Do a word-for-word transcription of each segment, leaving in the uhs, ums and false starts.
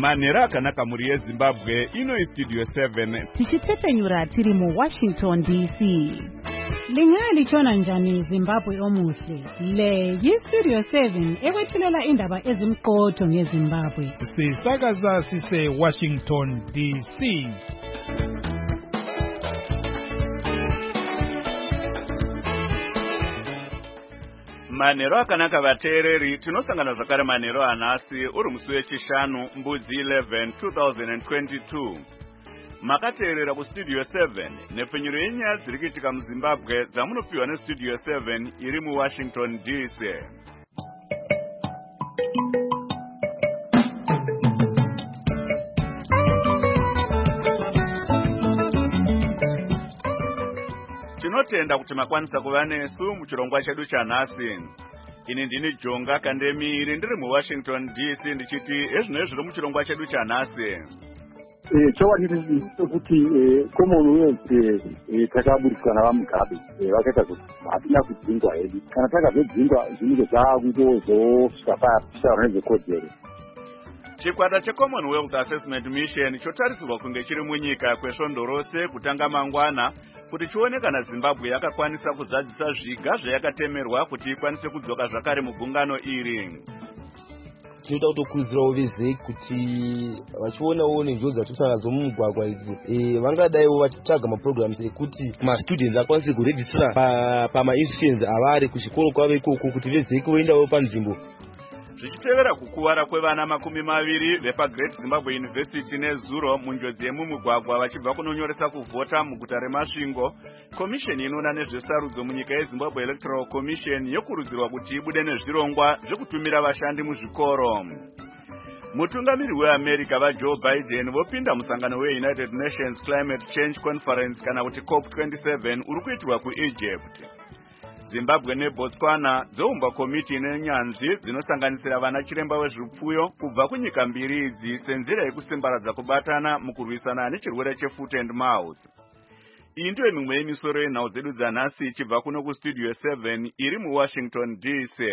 Manera akanaka muri yeZimbabwe ino istudio seven. Tichitepenyura tiri mu Washington D C. Lingali chona njani Zimbabwe omuhle. Le yistudio seven ekwethulela indaba ezimqotho ngeZimbabwe. Sisakaza sise Washington D C. Manero akanaka vateereri tinosangana zvakare manero anasi uri musi wechishanu mbudzi eleven two thousand twenty-two. Makateerera kustudio seven nepfenyuro yenyaya dziri kuitika muZimbabwe dzamunopiwa nestudio seven iri muWashington D C. Tinotenda kuti makwanisa kuva nesu muchirongwa chedu chanhasi. Ini ndini Jonga Kandemiri ndiri muWashington D C ndichiti ezvino zviri muchirongwa chedu chanhasi. Eh chawandiri kuti Commonwealth takaburiswa navamugabe vakaita kuti hatina kudzingwa hedu. Kana takadzingwa zvinenge zvaakuitozosvika pasharo nezvekodzero. Chikwata cheCommonwealth Assessment Mission chotarisirwa kunge chiri munyika kwesvondo rose kutanga mangwana kuti chione kana Zimbabwe yakakwanisa kuzadzisa zviga zvayakatemerwa kuti ikwanise kudzoka zvakare mugungano iri. Tinoda kutokurudzirawo vezeki kuti vachionawo nenjodzi dzatisangana mumugwagwa idzi eh vangadaiwo vachitsvaga maprograms ekuti mastudents akwanise kuregistera pamainstitutions avari kuchikoro kwavo ikoko kuti vezeki voendawo panzvimbo. Zvichitevera kukuvara kwevana makumi maviri vepaGreat Zimbabwe University nezuro munjodzi yemumugwagwa vachibva kunonyoresa kuvhota muguta reMasvingo, komisheni inoona nezvesarudzo munyika yeZimbabwe Electoral Commission yokurudzirwa kuti ibude nezvirongwa zvekutumira vashandi muzvikoro. Mutungamiri weAmerica vaJoe Biden vopinda musangano weUnited Nations Climate Change Conference kana kuti COP twenty-seven uri kuitirwa kuEgypt. Zimbabwe neBotswana dzoumba komiti nenyanzvi dzinosanganisira vana chiremba wezvipfuyo kubva kunyika mbiri idzi senzira yekusimbaradza kubatana mukurwisana nechirwere chefoot and mouth. Iyi ndiyo mimwe yemisoro yenhau dzedu dzanhasi ichibva kuno kustudio seven iri muWashington D C.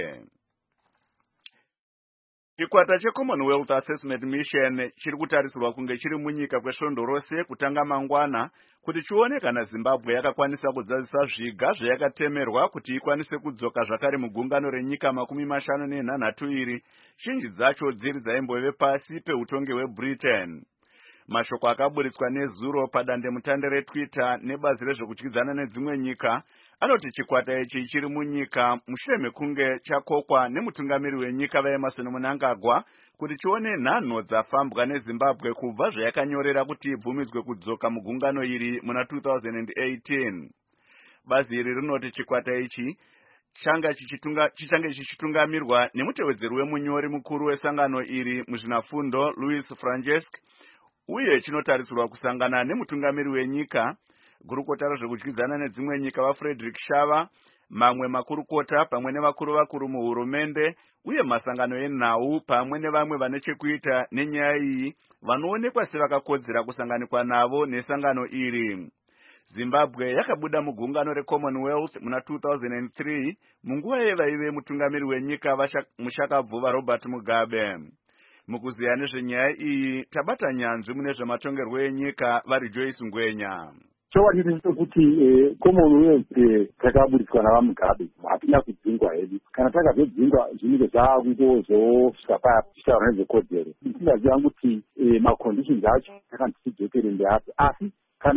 Chikwata cheCommonwealth Assessment Mission chiri kutarisirwa kunge chiri munyika kwesvondo rose kutanga mangwana kuti chione kana Zimbabwe yakakwanisa kudzadzisa zviga zvayakatemerwa kuti ikwanise kudzoka zvakare mugungano renyika makumi mashanu nenhanhatu iri, zhinji dzacho dziri dzaimbove pasi peutongi hweBritain. Mashoko akaburitswa nezuro padandemutande reTwitter nebazi rezvekudyidzana nedzimwe nyika anoti chikwata ichi chiri munyika mushure mekunge chakokwa nemutungamiri wenyika vaEmerson Mnangagwa kuti chione nhanho dzafambwa neZimbabwe kubva zvayakanyorera kuti ibvumidzwe kudzoka mugungano iri muna two thousand eighteen. Bazi iri rinoti chikwata ichi changa chichitunga chichange chichitungamirwa nemutevedzeri wemunyori mukuru wesangano iri muzvinafundo Louis Franceschi, uye chinotarisirwa kusangana nemutungamiri wenyika, gurukota rezvekudyidzana nedzimwe nyika vaFrederick Shava, mamwe makurukota pamwe nevakuru vakuru muhurumende uye masangano enhau pamwe nevamwe vane chekuita nenyaya iyi vanoonekwa sevakakodzera kusanganikwa navo nesangano iri. Zimbabwe yakabuda mugungano reCommonwealth muna two thousand three munguva yevaive mutungamiri wenyika mushakabvuva Robert Mugabe. Mukuziya nezvenyaya iyi tabata nyanzvi mune zvematongerwo enyika vari Joyce Ngwenya. Chawandiri kuti Commonwealth takaburiswa navamugabe hatina kudzingwa hedu. Kana takadzingwa zvinenge zvaakuitozosvika pasharo nezvekodzero. Ndisingaziva kuti maconditions acho takandichidzokere ndeapi, asi kana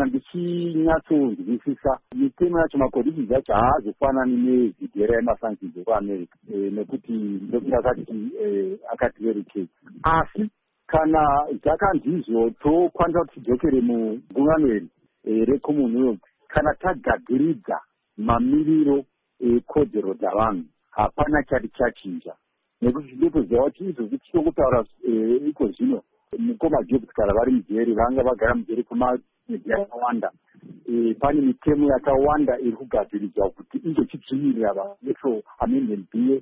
ndichinyatsonzwisisa mitemo yacho maconditions acho haazofanani nevhidhera yemasanktions ekuAmerica nekuti ndokuti akati akativerekei. Asi kana zvakandizvo tokwanisa kuti tidzokere mugungano iri reCommonwealth kana tagadziridza mamiriro ekodzero dzavanhu hapana chati chachinja, nekuti ndinotoziva kuti izvozvi tichikutaura iko zvino mukoma Jobs kana vari mujeri vanga vagara mujeri kwemwedzi yakawanda, pane mitemo yakawanda iri kugadziridzwa kuti izochidzivirira vaelectoral amendment bill,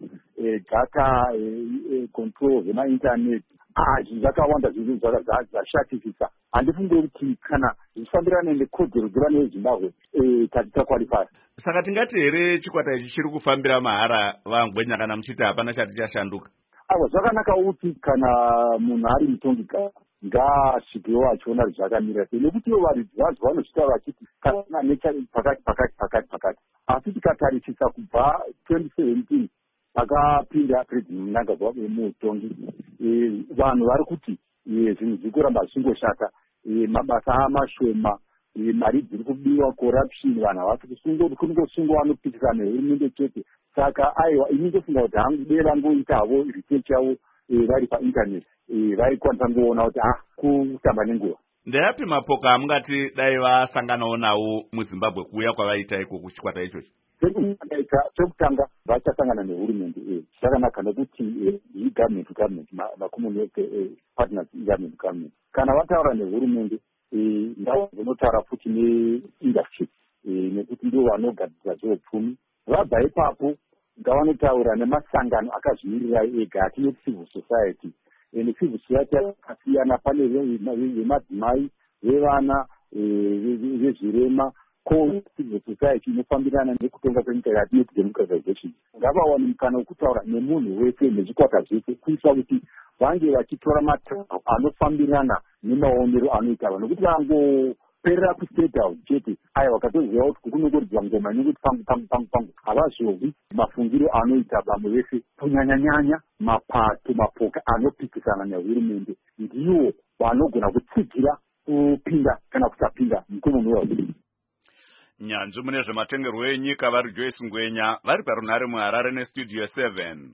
data control zvemaintaneti. Azvi zvakawanda zvinhu zvashatisisa. Handifunge kuti kana zvifambirana nekodzero dzevana veZimbabwe tati takwalifara. Saka tingati here chikwata ichi chiri kufambira mahara vaNgwenya kana muchiti hapana chati chashanduka? Awa zvakanaka kuti kana munhu ari mutongi ngaasvikewo achiona zvakamira sei, nekuti ivo varidzi vacho vanozvitaura vachiti kana necha pakati pakati pakati pakati. Asi tikatarisisa kubva twenty seventeen pakapinda president Mnangagwa mutongi, vanhu vari kuti zvinhu zviri kuramba zvichingoshata, mabasa amashoma, mari dziri kubiwa, corruption, vanhu havasi kungosungwa vanopikisana nehurumende chete. Saka aiwa ini ndofunga kuti hangu dei vangoitavo research yavo vari painternet vaikwanisa ngoona kuti ah kutamba nenguva. Ndeyapi mapoka amungati dai vasanganawo nawo muZimbabwe kuuya kwavaita iko kuchikwata ichochi? Chekutanga vachasangana nehurumende, zvakanaka nekuti i-government to government, ma-commonwealth partners i-government government. Kana vataura nehurumende, ndau dzinotaura futi ne-industry, nekuti ndivo vanogadzira zveupfumi. Vabva ipapo ngavanotaura nemasangano akazvimirira ega atinoti civil society. Civil society akasiyana, pane vemadzimai, vevana, vezvirema, civil society inofambirana nekutonga kwenyika yatinoti democratization. Ngavawane mukana wekutaura nemunhu wese nezvikwata zvese, kuitira kuti vange vachitora matanho anofambirana nemaonero anoita vanhu, nokuti vangoperera kustate house chete aya vakatoziva kuti kunongoridzwa ngoma inongoti pangu pangu pangu pangu, havazvovi mafungiro anoita vamwe vese, kunyanyanyanya mapato mapoka anopikisana nehurumende ndiwo vanogona kutsigira kupinda kana kusapinda mukommonwealth. Nyanzvi mune zvematengerwo enyika vari Joyce Ngwenya vari parunhare muHarare nestudio seven.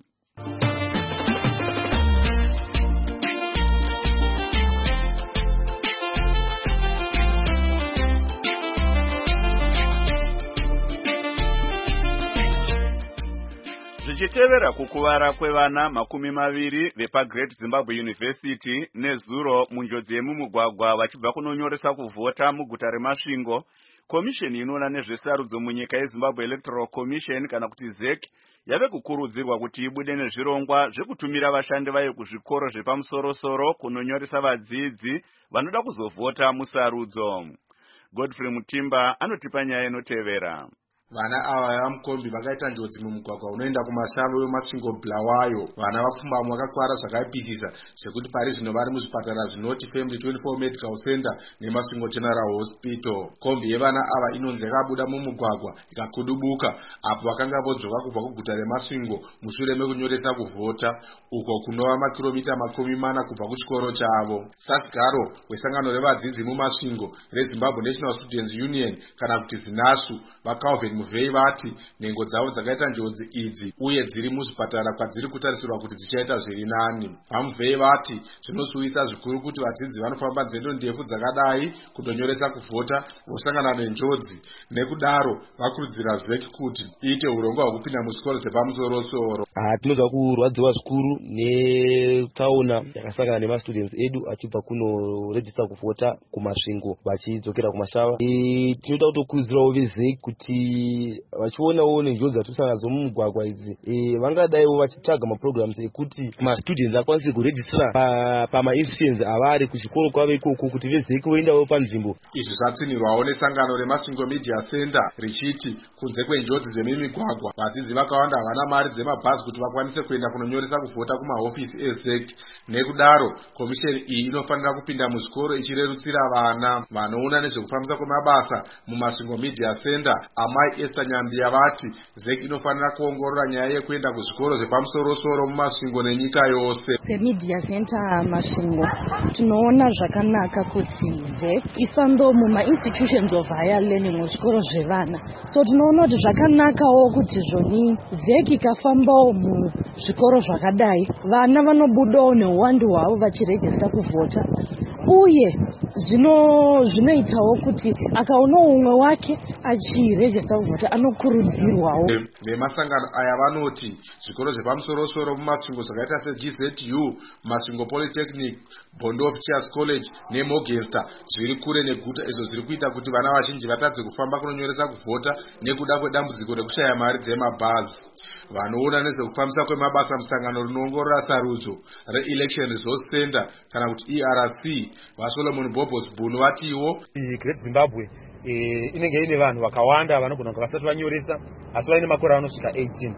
Zvichitevera kukuvara kwevana makumi maviri vepaGreat Zimbabwe University nezuro munjodzi yemumugwagwa vachibva kunonyoresa kuvhota muguta reMasvingo, komisheni inoona nezvesarudzo munyika yeZimbabwe Electoral Commission kana kuti Z E C yave kukurudzirwa kuti ibude nezvirongwa zvekutumira vashandi vayo kuzvikoro zvepamusoro-soro kunonyoresa vadzidzi vanoda kuzovhota musarudzo. Godfrey Mutimba anotipa nyaya inotevera. Vana ava vamukombi vakaita njodzi mumugwagwa unoenda kumashango weMasvingo Bulawayo. Vana vapfumbamwe vakakwara zvakaipisisa zvekuti pari zvino vari muzvipatara zvinoti Family twenty-four Medical Center neMasvingo General Hospital. Kombi yevana ava inonzi yakabuda mumugwagwa ikakudubuka apo vakanga vodzoka kubva kuguta reMasvingo mushure mekunyoresa kuvhota uko kunova makilomita makumi mana kubva kuchikoro chavo. Sasigaro wesangano revadzidzi muMasvingo reZimbabwe National Students Union kana kuti ZINASU vaCalvin Muvhei vati nhengo dzavo dzakaita njodzi idzi uye dziri muzvipatara kwadziri kutarisirwa kuti dzichaita zviri nani. VaMuvhei vati zvinosuwisa zvikuru kuti vadzidzi vanofamba nzendo ndefu dzakadai kundonyoresa kuvhota vosangana nenjodzi. Nekudaro vakurudzira Z E C kuti iite urongwa hwekupinda muzvikoro zvepamusoro-soro. Tinozwa kurwadziwa zvikuru netsaona yakasangana nemastudents edu achibva kunorejista kuvhota kuMasvingo vachidzokera kuMashava. Tinoda kutokurudzirawo veZ E C kuti vachionawo nenjodzi dzatinosangana mumugwagwa idzi vangadaiwo vachitsvaga maprograms ekuti mastudents akwanise kurejistira pamainstitutions avari kuchikoro kwavo ikoko kuti veZ E C voendawo panzvimbo. Izvi zvatsinirwawo nesangano reMasvingo Media Center richiti kunze kwenjodzi dzemimigwagwa vadzidzi vakawanda havana mari dzemabhazi kuti vakwanise kuenda kunonyoresa kuvhota kumahofisi eZ E C. Nekudaro komisheni iyi inofanira kupinda muzvikoro ichirerutsira vana. Vanoona nezvekufambisa kwemabasa muMasvingo Media Center Amai Esther Nyambia vati Z E C inofanira kuongorora nyaya yekuenda kuzvikoro zvepamusoro-soro muMasvingo nenyika yose. Media Center Masvingo tinoona zvakanaka kuti Z E C ifambe mumainstitutions of higher learning muzvikoro zvevana. So tinoona kuti zvakanakawo kuti zvoni Z E C ikafambawo muzvikoro zvakadai vana vanobudawo neuwandu hwavo vachirejista kuvhota, uye zvino zvinoitawo kuti akaona umwe wake achirejista kuvhota anokurudzirwawo. Vemasangano aya vanoti zvikoro zvepamusoro-soro muMasvingo zvakaita seG Z U, Masvingo Polytechnic, Bondo of Teachers College neMogesta zviri kure neguta, izvo zviri kuita kuti vana vazhinji vatadze kufamba kunonyoresa kuvhota nekuda kwedambudziko rekushaya mari dzemabhazi. Vanoona nezvekufambisa kwemabasa musangano rinoongorora sarudzo reElection Resource Center kana kuti E R C vaSolomon Bobos Bunu vatiwo Great Zimbabwe inenge ine vanhu vakawanda vanogona kunge vasati vanyoresa asi vaine makore anosvika eighteen.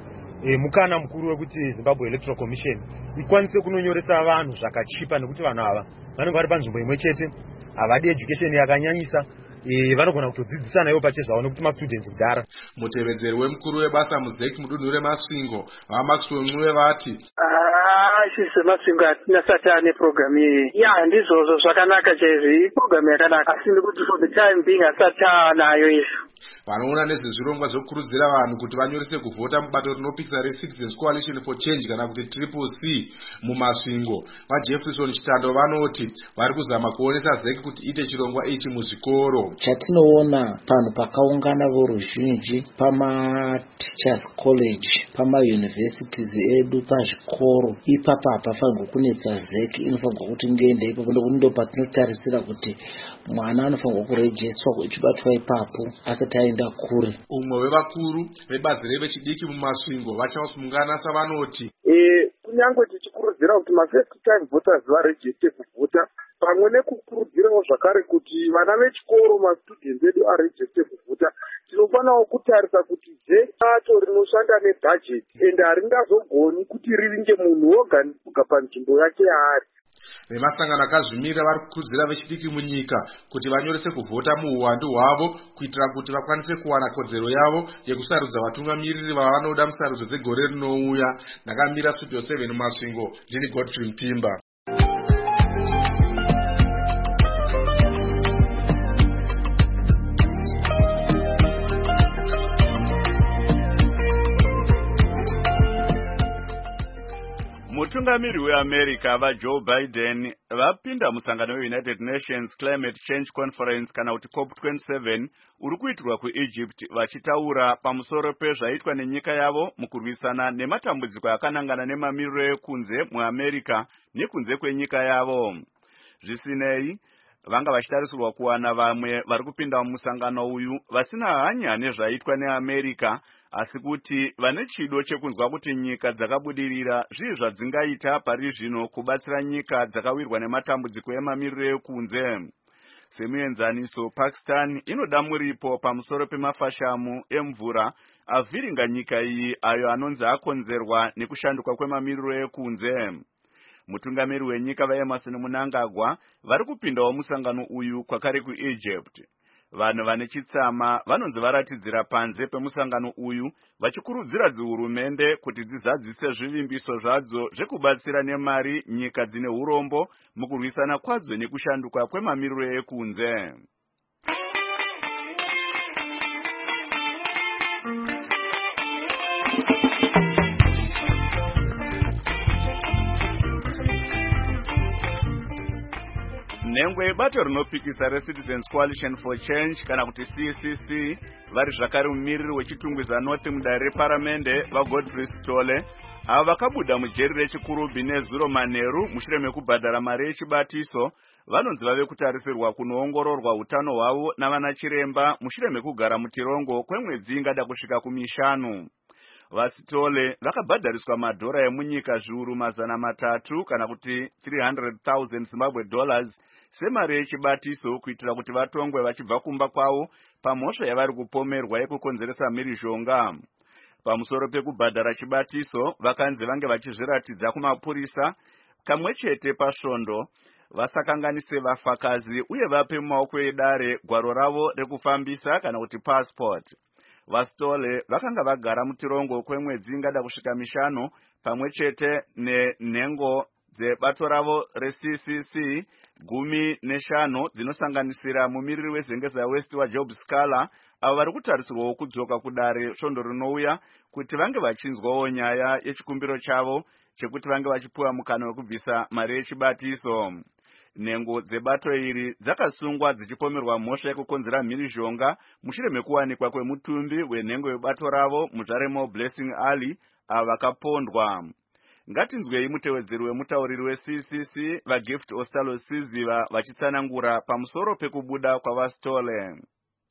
e, mukana mukuru wekuti Zimbabwe Electoral Commission ikwanise kunonyoresa vanhu zvakachipa, nekuti vanhu ava vanenge vari panzvimbo imwe chete, havadi education yakanyanyisa, e, vanogona kutodzidzisana ivo pachezvavo nekuti mastudents kudhara. Mutevedzeri wemukuru webasa muzeki mudunhu reMasvingo vaMaxwell Mncube vati Chise Masvingo hatina sati ane program iyi. Ya ndizvozvo zvakanaka chaizvo, program yakanaka, asi ndikuti for the time being asati anayo izvo. Vanoona nezvezvirongwa zvokurudzira vanhu kuti vanyorese kuvhota mubato rinopikisa reCitizens Coalition for Change kana kuti Triple C muMasvingo vaJefferson Chitando vanoti vari kuzama kuonesa zeki kuti ite chirongwa ichi muzvikoro. Chatinoona panhu pakaungana voruzhinji pama-teachers college, pama-universities edu, pazvikoro, ipapa hapafanirwa kunetsa zeki, inofanirwa kuti ngende ipapo, ndo patinotarisira kuti mwana anofanirwa kurejiswa kuchibatwa ipapo asati aenda kure. Umwe wevakuru vebazi revechidiki muMasvingo vachausungana savanoti eh kunyange tichikurudzira kuti ma-first time voters varejiste kuvhota, pamwe nekukurudzirawo zvakare kuti vana vechikoro mastudents edu arejiste kuvhota, tinofanawo kutarisa kuti zeki racho rinoshanda nebudget ende haringazogoni kuti riringe munhu woga kuga panzvimbo yake yaari. Vemasangano akazvimira vari kukurudzira vechidiki munyika kuti vanyorese kuvhota muuwandu hwavo kuitira kuti vakwanise kuwana kodzero yavo yekusarudza vatungamiriri vavanoda musarudzo dzegore rinouya. Ndakamira Studio seven muMasvingo, ndini Godfrey Mtimba. Mutungamiri weAmerica vaJoe Biden vapinda musangano weUnited Nations Climate Change Conference kana kuti COP twenty-seven uri kuitirwa kuEgypt, vachitaura pamusoro pezvaitwa nenyika yavo mukurwisana nematambudziko akanangana nemamiriro ekunze muAmerica nekunze kwenyika yavo. Zvisinei, vanga vachitarisirwa kuwana vamwe vari kupinda mumusangano uyu vasina hanya nezvaitwa neAmerica, asi kuti vane chido chekunzwa kuti nyika dzakabudirira zvii zvadzingaita pari zvino kubatsira nyika dzakawirwa nematambudziko emamiriro ekunze. Semuenzaniso, Pakistan inoda muripo pamusoro pemafashamu emvura avhiringa nyika iyi ayo anonzi akonzerwa nekushanduka kwemamiriro ekunze. Mutungamiri wenyika vaEmerson Mnangagwa vari kupindawo musangano uyu kwakare kuEgypt. Vanhu vane chitsama vanonzi varatidzira panze pemusangano uyu vachikurudzira dzihurumende kuti dzizadzise zvivimbiso zvadzo zvekubatsira nemari nyika dzine urombo mukurwisana kwadzo nekushanduka kwemamiriro ekunze. Nengwe yebato rinopikisa reCitizens Coalition for Change kana kuti C C C vari zvakare mumiriri wechitungwiza North mudare reparamende vaGodfrey Sitole ava vakabuda mujeri rechikurubi nezuro manheru mushure mekubhadhara mari yechibatiso, vanonzi vave kutarisirwa kunoongororwa utano hwavo navana chiremba mushure mekugara mutirongo kwemwedzi ingada kusvika kumishanu. VaSitole vakabhadhariswa madhora emunyika zviuru mazana matatu kana kuti three hundred thousand Zimbabwe dollars semari yechibatiso kuitira kuti vatongwe vachibva kumba kwavo pamhosva yavari kupomerwa yekukonzeresa mhirizhonga. Pamusoro pekubhadhara chibatiso, vakanzi vange vachizviratidza kumapurisa kamwe chete pasvondo, vasakanganise vafakazi uye vape mumaoko edare gwaro ravo rekufambisa kana kuti passport. VaSitole vakanga vagara mutirongo kwemwedzi ingada kusvika mishanu pamwe chete nenhengo dzebato ravo reC C C gumi neshanu dzinosanganisira mumiriri wezengeza West waJob Scala, avo vari kutarisirwawo kudzoka kudare svondo rinouya kuti vange vachinzwawo nyaya yechikumbiro chavo chekuti vange vachipuwa mukana wekubvisa mari yechibatiso. Nhengo dzebato iri dzakasungwa dzichipomerwa mhosva yekukonzera mhirizhonga mushure mekuwanikwa kwemutumbi wenhengo yebato ravo muZaremo Blessing Ali ava vakapondwa. Ngatinzwei mutevedzeri wemutauriri weC C C vaGift Ostalo Siziva vachitsanangura pamusoro pekubuda kwavaSitole.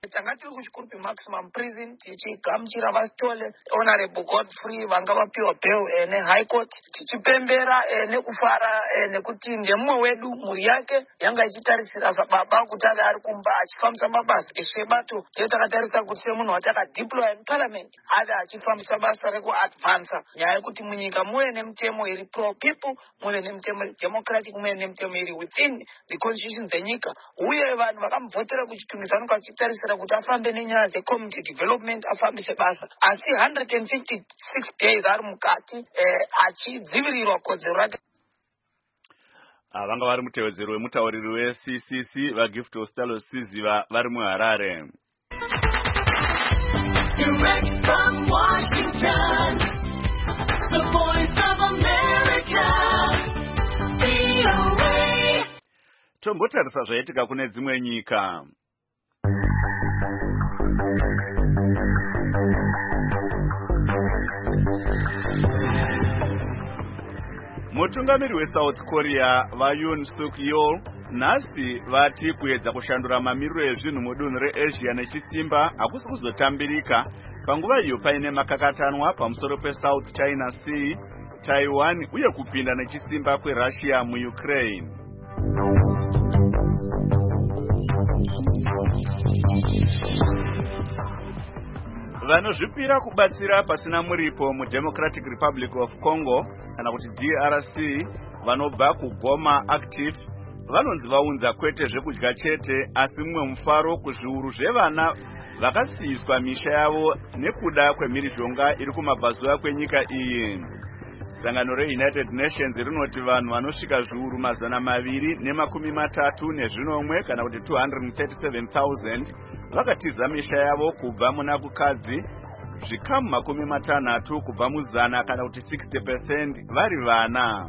tanga tiri kuchikuru maximum prison tichigamuchira vasitole honorable Godfrey vanga vapiwa bail eh, nehigh court tichipembera eh, nekufara eh, nekuti ndemumwe wedu mhuri yake yanga ichitarisira sababa kuti ave ari kumba achifambisa mabasa eshebato tiye takatarisa kuti semunhu watakadeploya muparliament ave achifambisa basa rekuadvansa nyaya yekuti munyika muve nemitemo iri pro people muve nemitemo iri democratic muve nemitemo iri within the constitution dzenyika uye vanhu vakamuvhotera kuchitumidza vanenge vachitarisira kuti afambe nenyaya dzecommunity development afambise basa asi one hundred fifty-six days ari mukati eh, achidzivirirwa kodzero rake. vanga vari mutevedzero wemutauriri we-C C C vagift hostalo siziva vari muHarare. Direct from Washington, the voice of America, V O A. Tombotarisa zvaitika kune dzimwe nyika. Mutungamiri weSouth Korea vaYoon Suk Yeol nhasi vati kuedza kushandura mamiriro ezvinhu mudunhu reAsia nechisimba hakusi kuzotambirika panguva iyo paine makakatanwa pamusoro peSouth China Sea, Taiwan uye kupinda nechisimba kweRussia muUkraine. Vanozvipira kubatsira pasina muripo muDemocratic Republic of Congo kana kuti D R C vanobva kuGoma Active vanonzi vaunza kwete zvekudya chete asi mumwe mufaro kuzviuru zvevana vakasiyiswa misha yavo nekuda kwemhirizhonga iri kumabvazuva kwenyika iyi. Sangano reUnited Nations rinoti vanhu vanosvika zviuru mazana maviri nemakumi matatu nezvinomwe kana kuti two hundred thirty-seven thousand vakatiza misha yavo kubva muna kukadzi, zvikamu makumi matanhatu kubva muzana kana kuti sixty percent vari vana.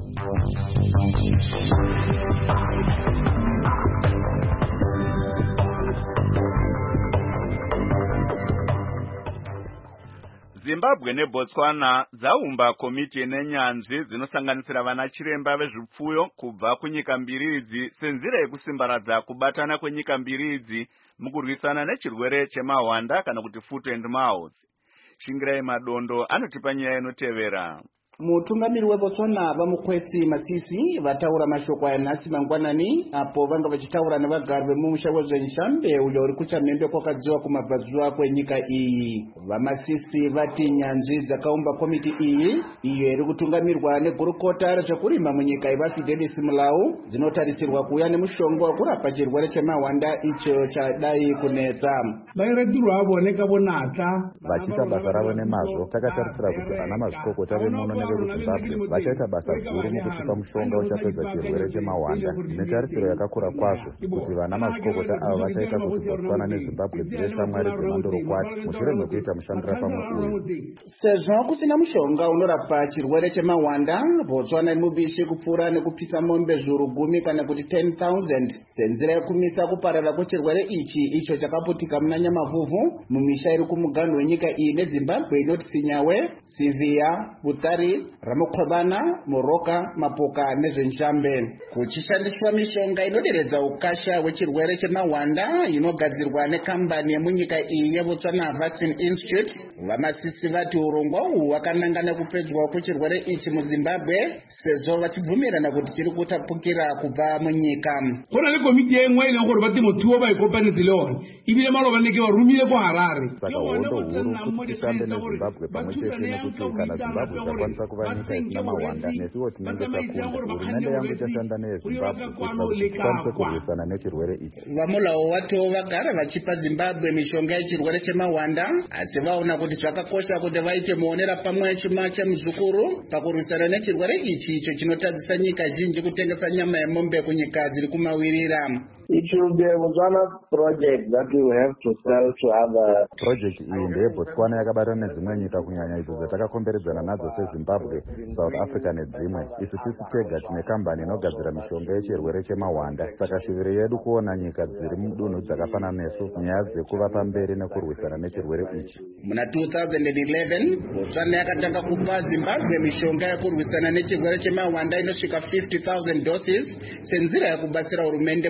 Zimbabwe neBotswana dzaumba komiti nenyanzvi dzinosanganisira vana chiremba vezvipfuyo kubva kunyika mbiri idzi senzira yekusimbaradza kubatana kwenyika mbiri idzi mukurwisana nechirwere chemahwanda kana kuti foot and mouth. Shingirai Madondo anotipa nyaya inotevera. Mutungamiri weBotswana vamukwetsi Masisi vataura mashoko yanhasi mangwanani apo vanga vachitaura nevagari vemumusha wezvenshambe uyo uri kuchamhembe kwakadziwa kumabvazuva kwenyika iyi. VaMasisi vati nyanzvi dzakaumba komiti iyi iyo iri kutungamirwa negurukota rezvekurima munyika ivaFidelis Mulau dzinotarisirwa kuuya nemushonga wekurapa chirwere chemahwanda icho chadai kunetsa. Vairetirwa vaoneka vonaka vachiita basa ravo nemazvo. Takatarisira kuti ana mazvikokota vemuno vemuZimbabwe vachaita basa guru mukutipa mushonga uchapedza chirwere chemahwanda. Netarisiro yakakura kwazvo kuti vana mazvikokota ava vachaita kuti Botswana neZimbabwe dzive shamwari dzemandorokwati mushure mekuita mushandira pamwe uyu. Sezvo kusina mushonga unorapa chirwere chemahwanda, Botswana iri mubishi kupfuura nekupisa mombe zviuru gumi kana kuti ten thousand senzira yekumisa kuparara kwechirwere ichi icho chakaputika muna Nyamavhuvhu mumisha iri kumuganhu wenyika iyi neZimbabwe inoti Sinyawe, Sivia, Butari, Ramokhobana, Moroka, Mapoka nezvenshambe. Kuchishandiswa mishonga inoderedza ukasha hwechirwere chemahwanda inogadzirwa nekambani yemunyika iyi yeBotswana Vaccine Institute, VaMasisi vati urongwa uhu hwakanangana kupedzwa kwechirwere ichi muZimbabwe sezvo vachibvumirana kuti chiri kutapukira kubva munyika. Kona nekomiti yemwe inokuri vati mutuwo vaikopanizilewona ibile malo vanenge varumire kuHarare. Saka hondo huru kuti tishambe neZimbabwe pamwe chete nekuti kana Zimbabwe chakwanisa kuva nyika isina mahwanda nesiwo tinenge takunda. Hurumende yangu ichashanda neyeZimbabwe kuitira kuti tikwanise kurwisana nechirwere ichi. VaMulawo vato vagara vachipa Zimbabwe mishonga yechirwere chemahwanda asi vaona kuti zvakakosha kuti vaite muonera pamwe chuma chemuzukuru pakurwisana nechirwere ichi icho chinotadzisa nyika zhinji kutengesa nyama yemombe kunyika dziri kumawirira. It will be a Botswana project that we will have to sell to other. Project iyi ndeyeBotswana yakabatana nedzimwe nyika kunyanya idzo dzatakakomberedzana nadzo seZimbabwe, South Africa nedzimwe. Isu tisi tega tine kambani inogadzira mishonga yechirwere chemahwanda. Saka shuviro yedu kuona nyika dziri mudunhu dzakafanana nesu nyaya dzekuva pamberi nekurwisana nechirwere ichi. Muna two thousand eleven, Botswana yakatanga kupa Zimbabwe mishonga yekurwisana nechirwere chemahwanda inosvika fifty thousand doses senzira yekubatsira hurumende mukurwisana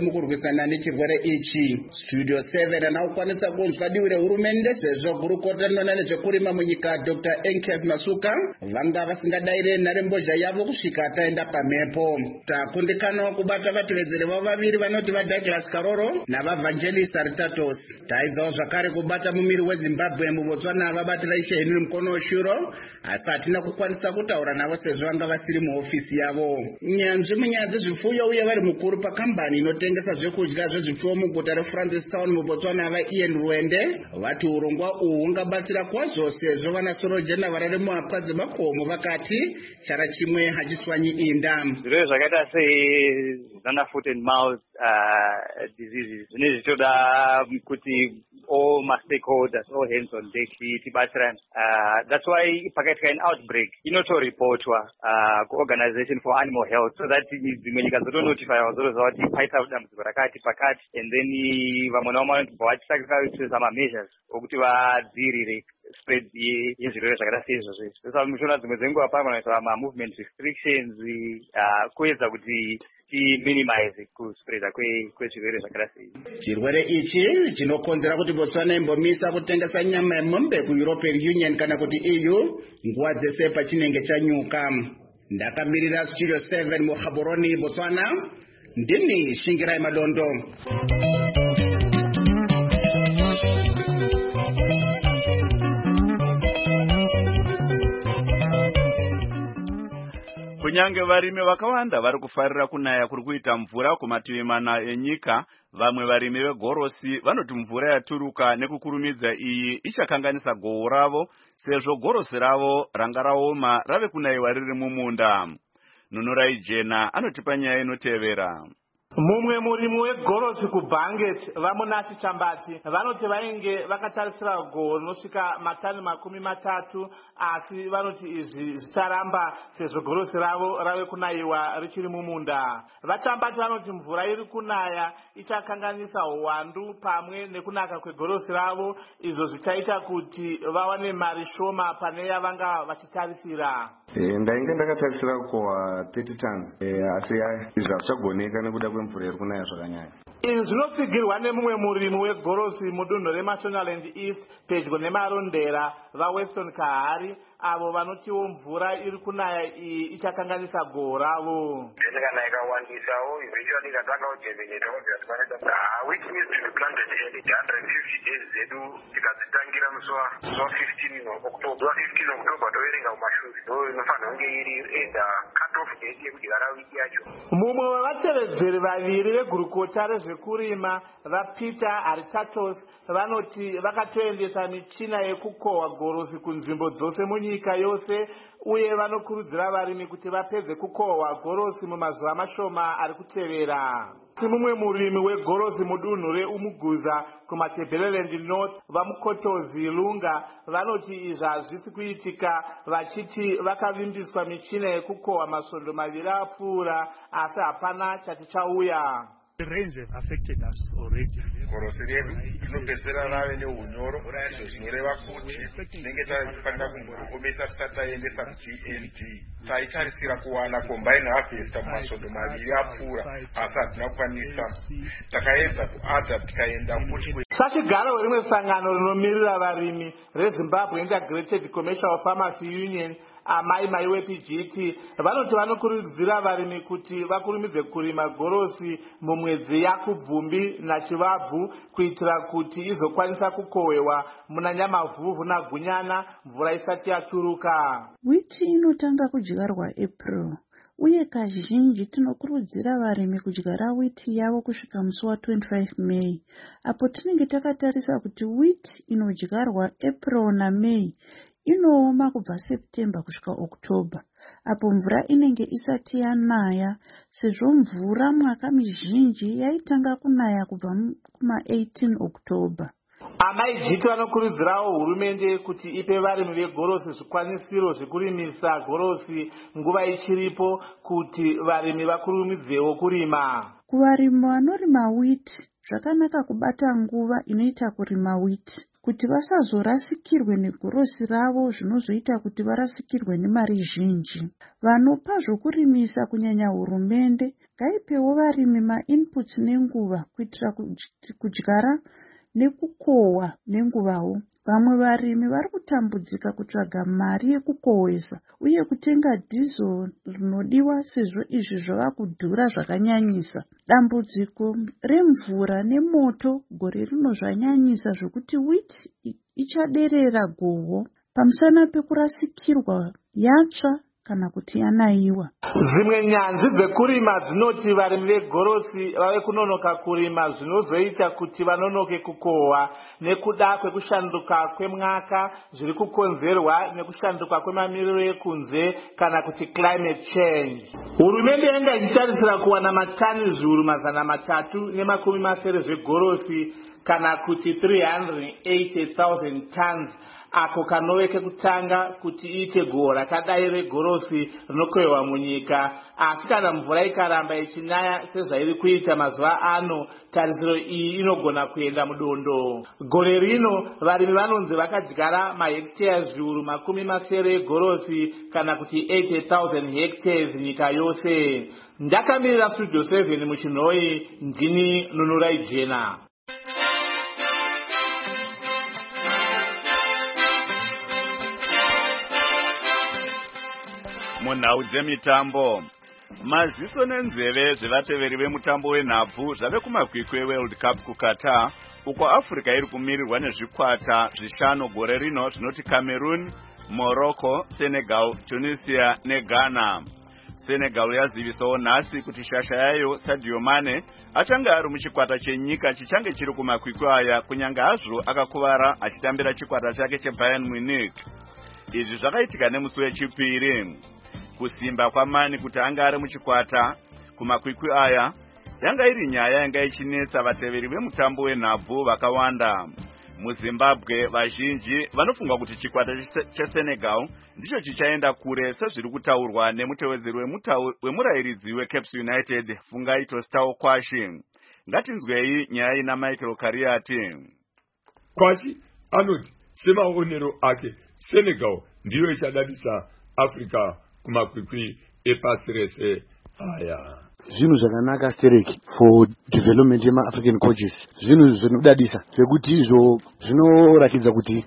kurwisana nechirwere ichi. Studio seven anakwanisa kunzwa divi rehurumende sezvo gurukota rinoona nezvekurima munyika Doctor Enkes Masuka vanga vasingadaire nharembozha yavo kusvika taenda pamhepo. Takundikanawo kubata vatevedzeri vavo vaviri vanoti vaDouglas Karoro navaVangelis Aritatos. Taidzawo zvakare kubata mumiri weZimbabwe muBotswana vabatira Ishe Henry Mukono Shuro, asi hatina kukwanisa kutaura navo sezvo vanga vasiri muhofisi yavo. Nyanzvi munyaya dzezvifuyo uye vari mukuru pakambani inotengesa zvekudya zvezvifuyo muguta reFrancistown muBotswana vaIan Ruende vati urongwa uhu hungabatsira kwazvo sezvo vanasorojena varari muhapwa dzemakomo vakati chara chimwe hachiswanyi inda. Zvirwere zvakaita sezana foot and mouth uh, diseases zvine zvitoda kuti all my stakeholders, all hands on deck tibatsirane. Uh, that's why pakaitika an outbreak inotoreportwa uh, kuOrganization for Animal Health so that dzimwe nyika dzotonotifya dzoroziva kuti paita dambudziko rakati pakati, and then vamwe navo vanobva vachisakisa mameasures okuti vadzivirire spread yezvirwere zvakaita seizvozvo. Saka mushona dzimwe dzenguva pavanoita ma-movement restrictions uh, kuedza kuti timinimize kuspreada kwezvirwere zvakaita seizvi. Chirwere ichi chinokonzera kuti Botswana imbomisa kutengesa nyama yemombe kuEuropean Union kana kuti E U nguva dzese pachinenge chanyuka. Ndakamirira Studio seven muGaborone, Botswana, ndini Shingirai Madondo. Kunyange varimi vakawanda vari kufarira kunaya kuri kuita mvura kumativi mana enyika, vamwe varimi vegorosi vanoti mvura yaturuka nekukurumidza iyi ichakanganisa gohwo ravo sezvo gorosi ravo ranga raoma rave kunayiwa riri mumunda. Nunurai Jena anotipa nyaya inotevera. Mumwe murimi wegorosi kuBanget vamunasi Chambati vanoti vainge vakatarisira gohwo rinosvika matani makumi matatu, asi vanoti izvi zvicharamba sezvo gorosi ravo rave kunayiwa richiri mumunda. VaChambati vanoti mvura iri kunaya ichakanganisa uwandu pamwe nekunaka kwegorosi ravo, izvo zvichaita kuti vawane mari shoma pane yavanga vachitarisira. Ndainge ndakatarisira kukohwa thirty tons asi izvi hazvichagoneka nekuda kwemvura iri kunaya zvakanyanya. Izvi zvinotsigirwa nemumwe murimi wegorosi mudunhu reMashonaland East pedyo nemarondera vaWeston Kahari, avo vanotiwo mvura iri kunaya iyi ichakanganisa gohwo ravo. Kana ikawandisawo eventually ikatanga kujeveneta kwazvatikanoita which needs to be planted early one hundred fifty days zedu tikadzitangira musi wa fifteen October fifteen October toverenga kumashure ndo inofanira kunge iri either cut off date yekudyara wiki yacho. Mumwe wevatevedzeri vaviri vegurukota rezvekurima vaPeter Aritatos vanoti vakatoendesa michina yekukohwa gorosi kunzvimbo dzose munyika yose, uye vanokurudzira varimi kuti vapedze kukohwa gorosi mumazuva mashoma ari kutevera. Mumwe murimi wegorosi mudunhu reUmuguza kumaTebeleland North vaMukotozi Lunga vanoti izvi hazvisi kuitika, vachiti vakavimbiswa michina yekukohwa masvondo maviri apfuura asi hapana chatichauya. The rains have affected us already. Gorosi redu rinopedzera rave neunyoro, izvo zvinoreva kuti tinenge taifanira kumbokomesa tisati taendesa kuG N D. Taitarisira kuwana combine harvester mumasvondo maviri apfuura asi hatina kukwanisa. Takaedza kuadha tikaenda futi. Sachigaro werimwe sangano rinomirira varimi reZimbabwe Integrated Commercial Farmers Union amai mai wePG T vanoti vanokurudzira varimi kuti vakurumidze kurima gorosi mumwedzi yaKubvumbi naChivabvu kuitira kuti izokwanisa kukohwewa muna Nyamavhuvhu naGunyana mvura isati yaturuka. Witi inotanga kudyarwa April, uye kazhinji tinokurudzira varimi kudyara witi yavo kusvika musi wa twenty-five May, apo tinenge takatarisa kuti witi inodyarwa April naMay inooma kubva September kusvika October, apo mvura inenge isati yanaya, sezvo mvura mwaka mizhinji yaitanga kunaya kubva kuma eighteen October. Amai Jiti vanokurudzirawo hurumende kuti ipe varimi vegorosi zvikwanisiro zvekurimisa gorosi nguva ichiripo kuti varimi vakurumidzewo kurima. Kuvarimi vanorima wheat, zvakanaka kubata nguva inoita kurima wheat kuti vasazorasikirwe negorosi ravo zvinozoita kuti varasikirwe nemari zhinji. Vanopa zvokurimisa kunyanya hurumende ngaipewo varimi ma-inputs nenguva kuitira kudyara nekukohwa nenguvawo. Vamwe varimi vari kutambudzika kutsvaga mari yekukowesa uye kutenga diesel rinodiwa sezvo izvi zvava kudhura zvakanyanyisa. Dambudziko remvura nemoto gore rino zvanyanyisa zvokuti wheat ichaderera gohwo pamusana pekurasikirwa yatsva kana kuti yanaiwa. Zvimwe nyanzvi dzekurima dzinoti varimi vegorosi vave kunonoka kurima zvinozoita kuti vanonoke kukohwa nekuda kwekushanduka kwemwaka zviri kukonzerwa nekushanduka kwemamiriro ekunze kana kuti climate change. Hurumende yanga ichitarisira kuwana matani zviuru mazana matatu nemakumi masere zvegorosi kana kuti three hundred eighty thousand tons ako kanove kekutanga kuti iite gohwo rakadai regorosi rinokohwewa munyika. Asi kana mvura ikaramba ichinaya sezvairi kuita mazuva ano, tarisiro iyi inogona kuenda mudondo. Gore rino varimi vanonzi vakadyara mahekteya zviuru makumi masere egorosi kana kuti eighty thousand hectares nyika yose. Ndakamirira Studio seven muchinhoi, ndini Nunurai Jena. Munhau dzemitambo, maziso nenzeve zvevateveri vemutambo wenhabvu zvave kumakwikwi eWorld Cup kuQatar, uko Africa iri kumirirwa nezvikwata zvishanu gore rino zvinoti Cameroon, Morocco, Senegal, Tunisia neGhana. Senegal yazivisawo nhasi kuti shasha yayo Sadio Mane achange ari muchikwata chenyika chichange chiri kumakwikwi aya kunyange hazvo akakuvara achitambira chikwata chake cheBayern Munich. Izvi zvakaitika nemusi wechipiri. Kusimba kwaMane kuti anga ari muchikwata kumakwikwi aya yanga iri nyaya yanga ichinetsa vateveri vemutambo wenhabvu vakawanda. MuZimbabwe vazhinji vanofunga kuti chikwata cheSenegal ndicho chichaenda kure sezviri kutaurwa nemutevedzeri wemurairidzi weCaps United Fungaito Stao Kwashi. Ngatinzwei nyaya ina Michael Kariati. Kwashi anoti semaonero ake Senegal ndiyo ichadadisa Africa kumakwikwi epasi rese aya. Zvinhu zvakanaka stereki for development yema African coaches. Zvinhu zvinodadisa zvekuti izvo zvinorakidza kuti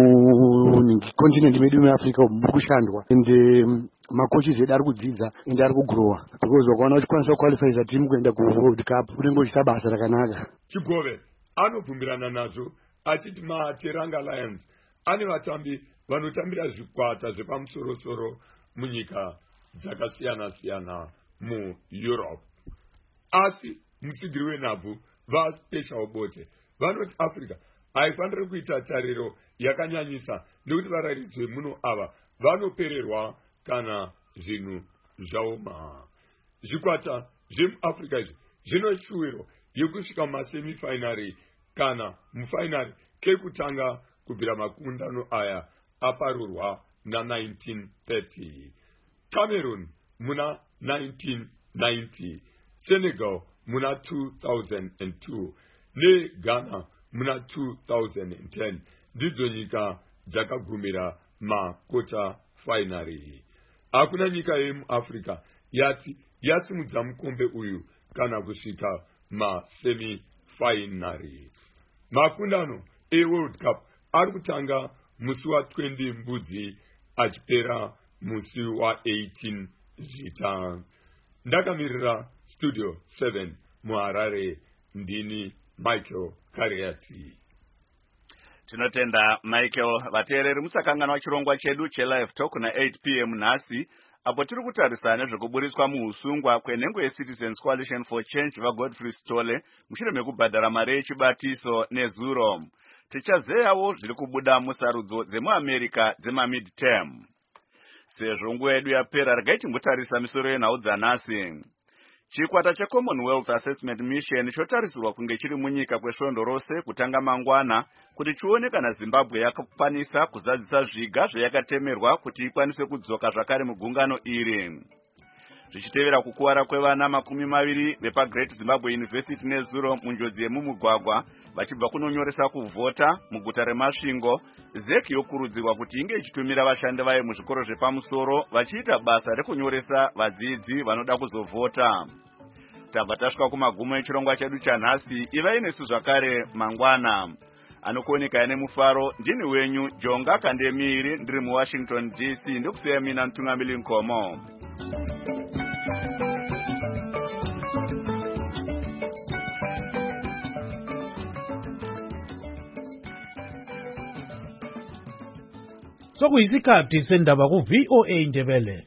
mu continent medu meAfrica muri kushandwa ende makoaches edu ari kudzidza ende ari kugrowa because wakaona uchikwanisa kuqualify team kuenda kuWorld Cup unenge uchiita basa rakanaka. Chigove anobvumirana nazvo achiti maTeranga Lions ane vatambi vanotambira zvikwata zvepamusoro-soro munyika dzakasiyana-siyana muEurope. Asi mutsigiri wenhabvu vaSpecial Bote vanoti Africa haifaniri kuita tariro yakanyanyisa nekuti varairidzi vemuno ava vanopererwa kana zvinhu zvaoma. Zvikwata zvemuAfrica izvi zvinoshuwirwa yekusvika mumasemifinary kana mufinary kekutanga kubvira makundano aya aparurwa na nineteen thirty. Cameroon muna nineteen ninety, Senegal muna two thousand two, ne Ghana muna two thousand ten. Ndidzo nyika dzakagumira makota finary. Hakuna nyika yemuAfrica yati yasimudza mukombe uyu kana kusvika masemifinary. Makundano eWorld Cup ari kutanga musi wa twenty mbudzi achipera musi wa eighteen zvita. Ndakamirira Studio seven muHarare, ndini Michael Kariati. Tinotenda Michael. Vateereri musakanganwa chirongwa chedu chelive talk na eight p m nhasi apo tiri kutarisana nezvekuburiswa muusungwa kwenhengo yeCitizens Coalition for Change vaGodfrey Stole mushure mekubhadhara mari yechibatiso nezuro. Tichazeyawo zviri kubuda musarudzo dzemuAmerica dzema-midterm. Sezvo nguva yedu yapera, regai timbotarisa misoro yenhau dzanhasi. Chikwata cheCommonwealth Assessment Mission chotarisirwa kunge chiri munyika kwesvondo rose kutanga mangwana kuti chione kana Zimbabwe yakakwanisa kuzadzisa zviga zvayakatemerwa kuti ikwanise kudzoka zvakare mugungano iri. zvichitevera kukuwara kwevana makumi maviri vepaGreat Zimbabwe University nezuro munjodzi yemumugwagwa vachibva kunonyoresa kuvhota muguta reMasvingo. Z E C yokurudzirwa kuti inge ichitumira vashandi vayo muzvikoro zvepamusoro vachiita basa rekunyoresa vadzidzi vanoda kuzovhota. Tabva tasvika kumagumo echirongwa chedu chanhasi. Ivai nesu zvakare mangwana. Anokuoneka ane mufaro ndini wenyu Jonga Kandemiri, ndiri muWashington D C. Ndikusiya mina Mtungamili Nkomo. Sokuyisikhathi sendaba ku V O A Ndebele.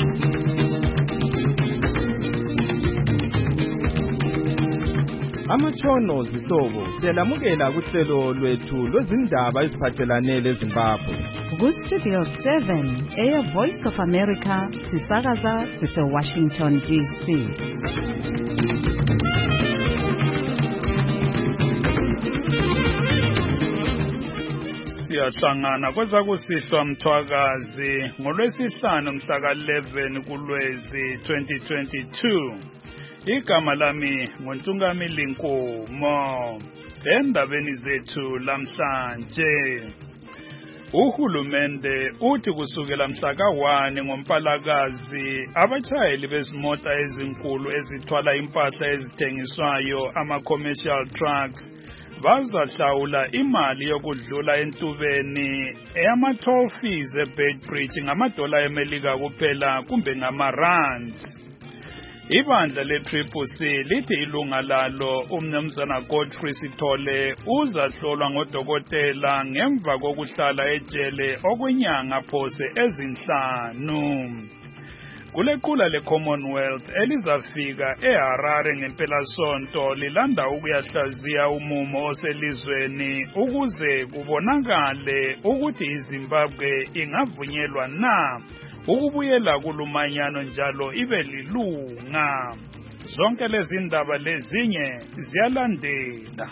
Amatshono zihlobo siyalamukela kuhlelo lwethu lwezindaba eziphathelane leZimbabwe. Ku Studio seven, Air Voice of America, sisakaza sise Washington D C. Siyahlangana kwezakusihlwa Mthwakazi ngolwesihlanu mhla eleven kuLwezi twenty twenty-two. Igama lami nguNtungamili Nkomo. Endabeni zethu lamhlanje, uhulumende uthi kusukela mhla ka one ngoMpalakazi abatshayeli bezimota ezinkulu ezithwala impahla ezithengiswayo ama-commercial trucks bazahlawula imali yokudlula entubeni eyama-toll fees eBeitbridge ngamadola eMelika kuphela kumbe ngama-rands. Ibandla le-Triple C lithi ilunga lalo umnumzana Godfrey Sithole uzahlolwa ngodokotela ngemva kokuhlala ejele okwenyanga phose ezinhlanu. Kulequla le-Commonwealth elizafika eHarare ngempelasonto lilanda ukuyahlaziya umumo oselizweni ukuze kubonakale ukuthi iZimbabwe ingavunyelwa na ukubuyela kulumanyano njalo ibe lilunga. Zonke lezi ndaba lezinye ziyalandela.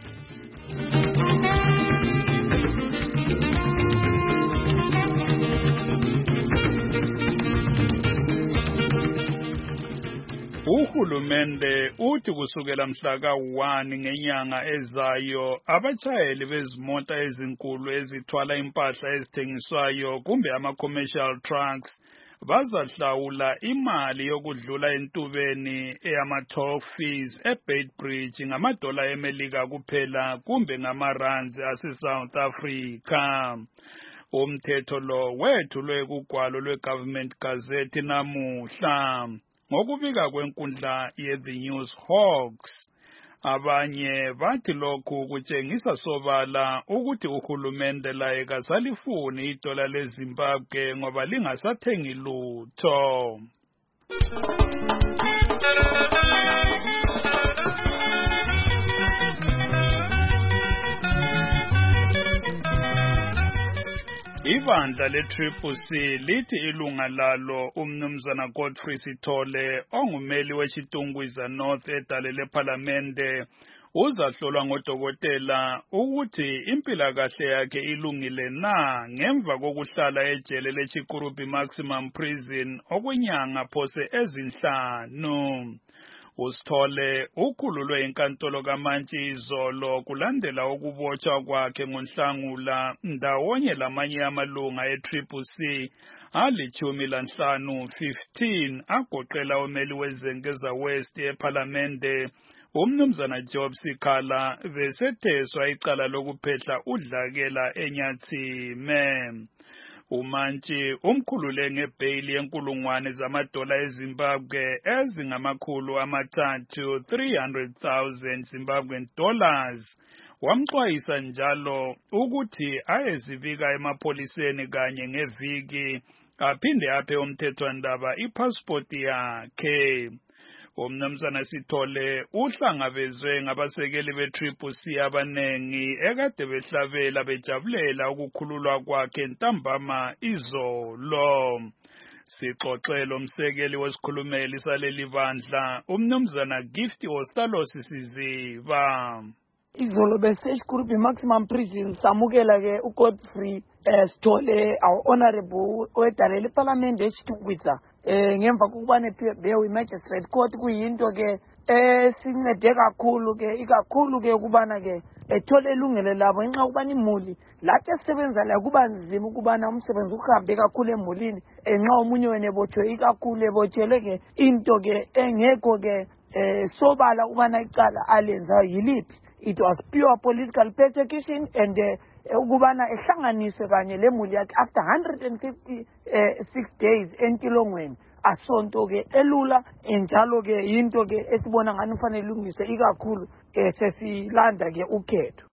Uhulumende uthi kusukela mhla ka one ngenyanga ezayo abatshayeli bezimota ezinkulu ezithwala impahla ezithengiswayo kumbe ama-commercial trucks bazahlawula imali yokudlula entubeni eyama-toll fees eBeitbridge ngamadola eMelika kuphela kumbe ngama-rands ase-South Africa. Umthetho lo wethulwe kugwalo lwe-Government Gazette namuhla. Ngokubika kwenkundla ye-The News Hawks, abanye bathi lokhu kutshengisa sobala ukuthi uhulumende laye kasalifuni idola leZimbabwe ngoba lingasathengi lutho. Ibandla le-Triple C lithi ilunga lalo umnumzana Godfrey Sithole ongumeli weshitungwiza North edale lePhalamende uzahlolwa ngodokotela ukuthi impilakahle yakhe ilungile na ngemva kokuhlala ejele leChikurubi Maximum Prison okwenyanga phose ezinhlanu. Usithole ukhululwe inkantolo kaMantshi izolo kulandela ukubotshwa kwakhe ngoNhlangula ndawonye lamanye amalunga e-Triple C alichumi lanhlanu fifteen agoqela umeli weZengeza West ePhalamende umnumzana Job Sikhala besetheswa icala lokuphehla udlakela eNyathime. uMantshi umkhulule ngebhayili yenkulungwane zamadola eZimbabwe ezingamakhulu amathathu three hundred thousand Zimbabwean dollars. Wamxwayisa njalo ukuthi ayezibika emapholiseni kanye ngeviki aphinde aphe umthethwandaba ipassport yakhe. Umnumzana Sithole uhlangabezwe ngabasekeli be-Triple C abanengi ekade behlabela bejabulela ukukhululwa kwakhe ntambama izolo. Sixoxelo umsekeli wesikhulumeli saleli bandla umnumzana Gift Ostalosi Siziba. Izolo beseChikurubi Maximum Prison samukela ke uGodfrey Sithole our honorable wedale lePhalamende echitungwiza eh ngemva kokuba nebewu i-magistrate court kuyinto ke esincede kakhulu ke ikakhulu ke ukubana ke ethole ilungelo labo ngenxa ukubana imuli lathi esisebenza la kuba nzima ukubana umsebenzi uhambe kakhulu emulini enxa omunye wena ebotshwe ikakhulu ebotshelwe ke into ke engekho ke eh sobala ukubana icala alenza yiliphi. It was pure political persecution and uh, ukubana ehlanganiswe kanye lemuli yakhe after one hundred fifty-six days entilongweni asonto ke elula enjalo ke into ke esibona ngani ufanele ilungise ikakhulu eh, sesilanda ke ukhetho.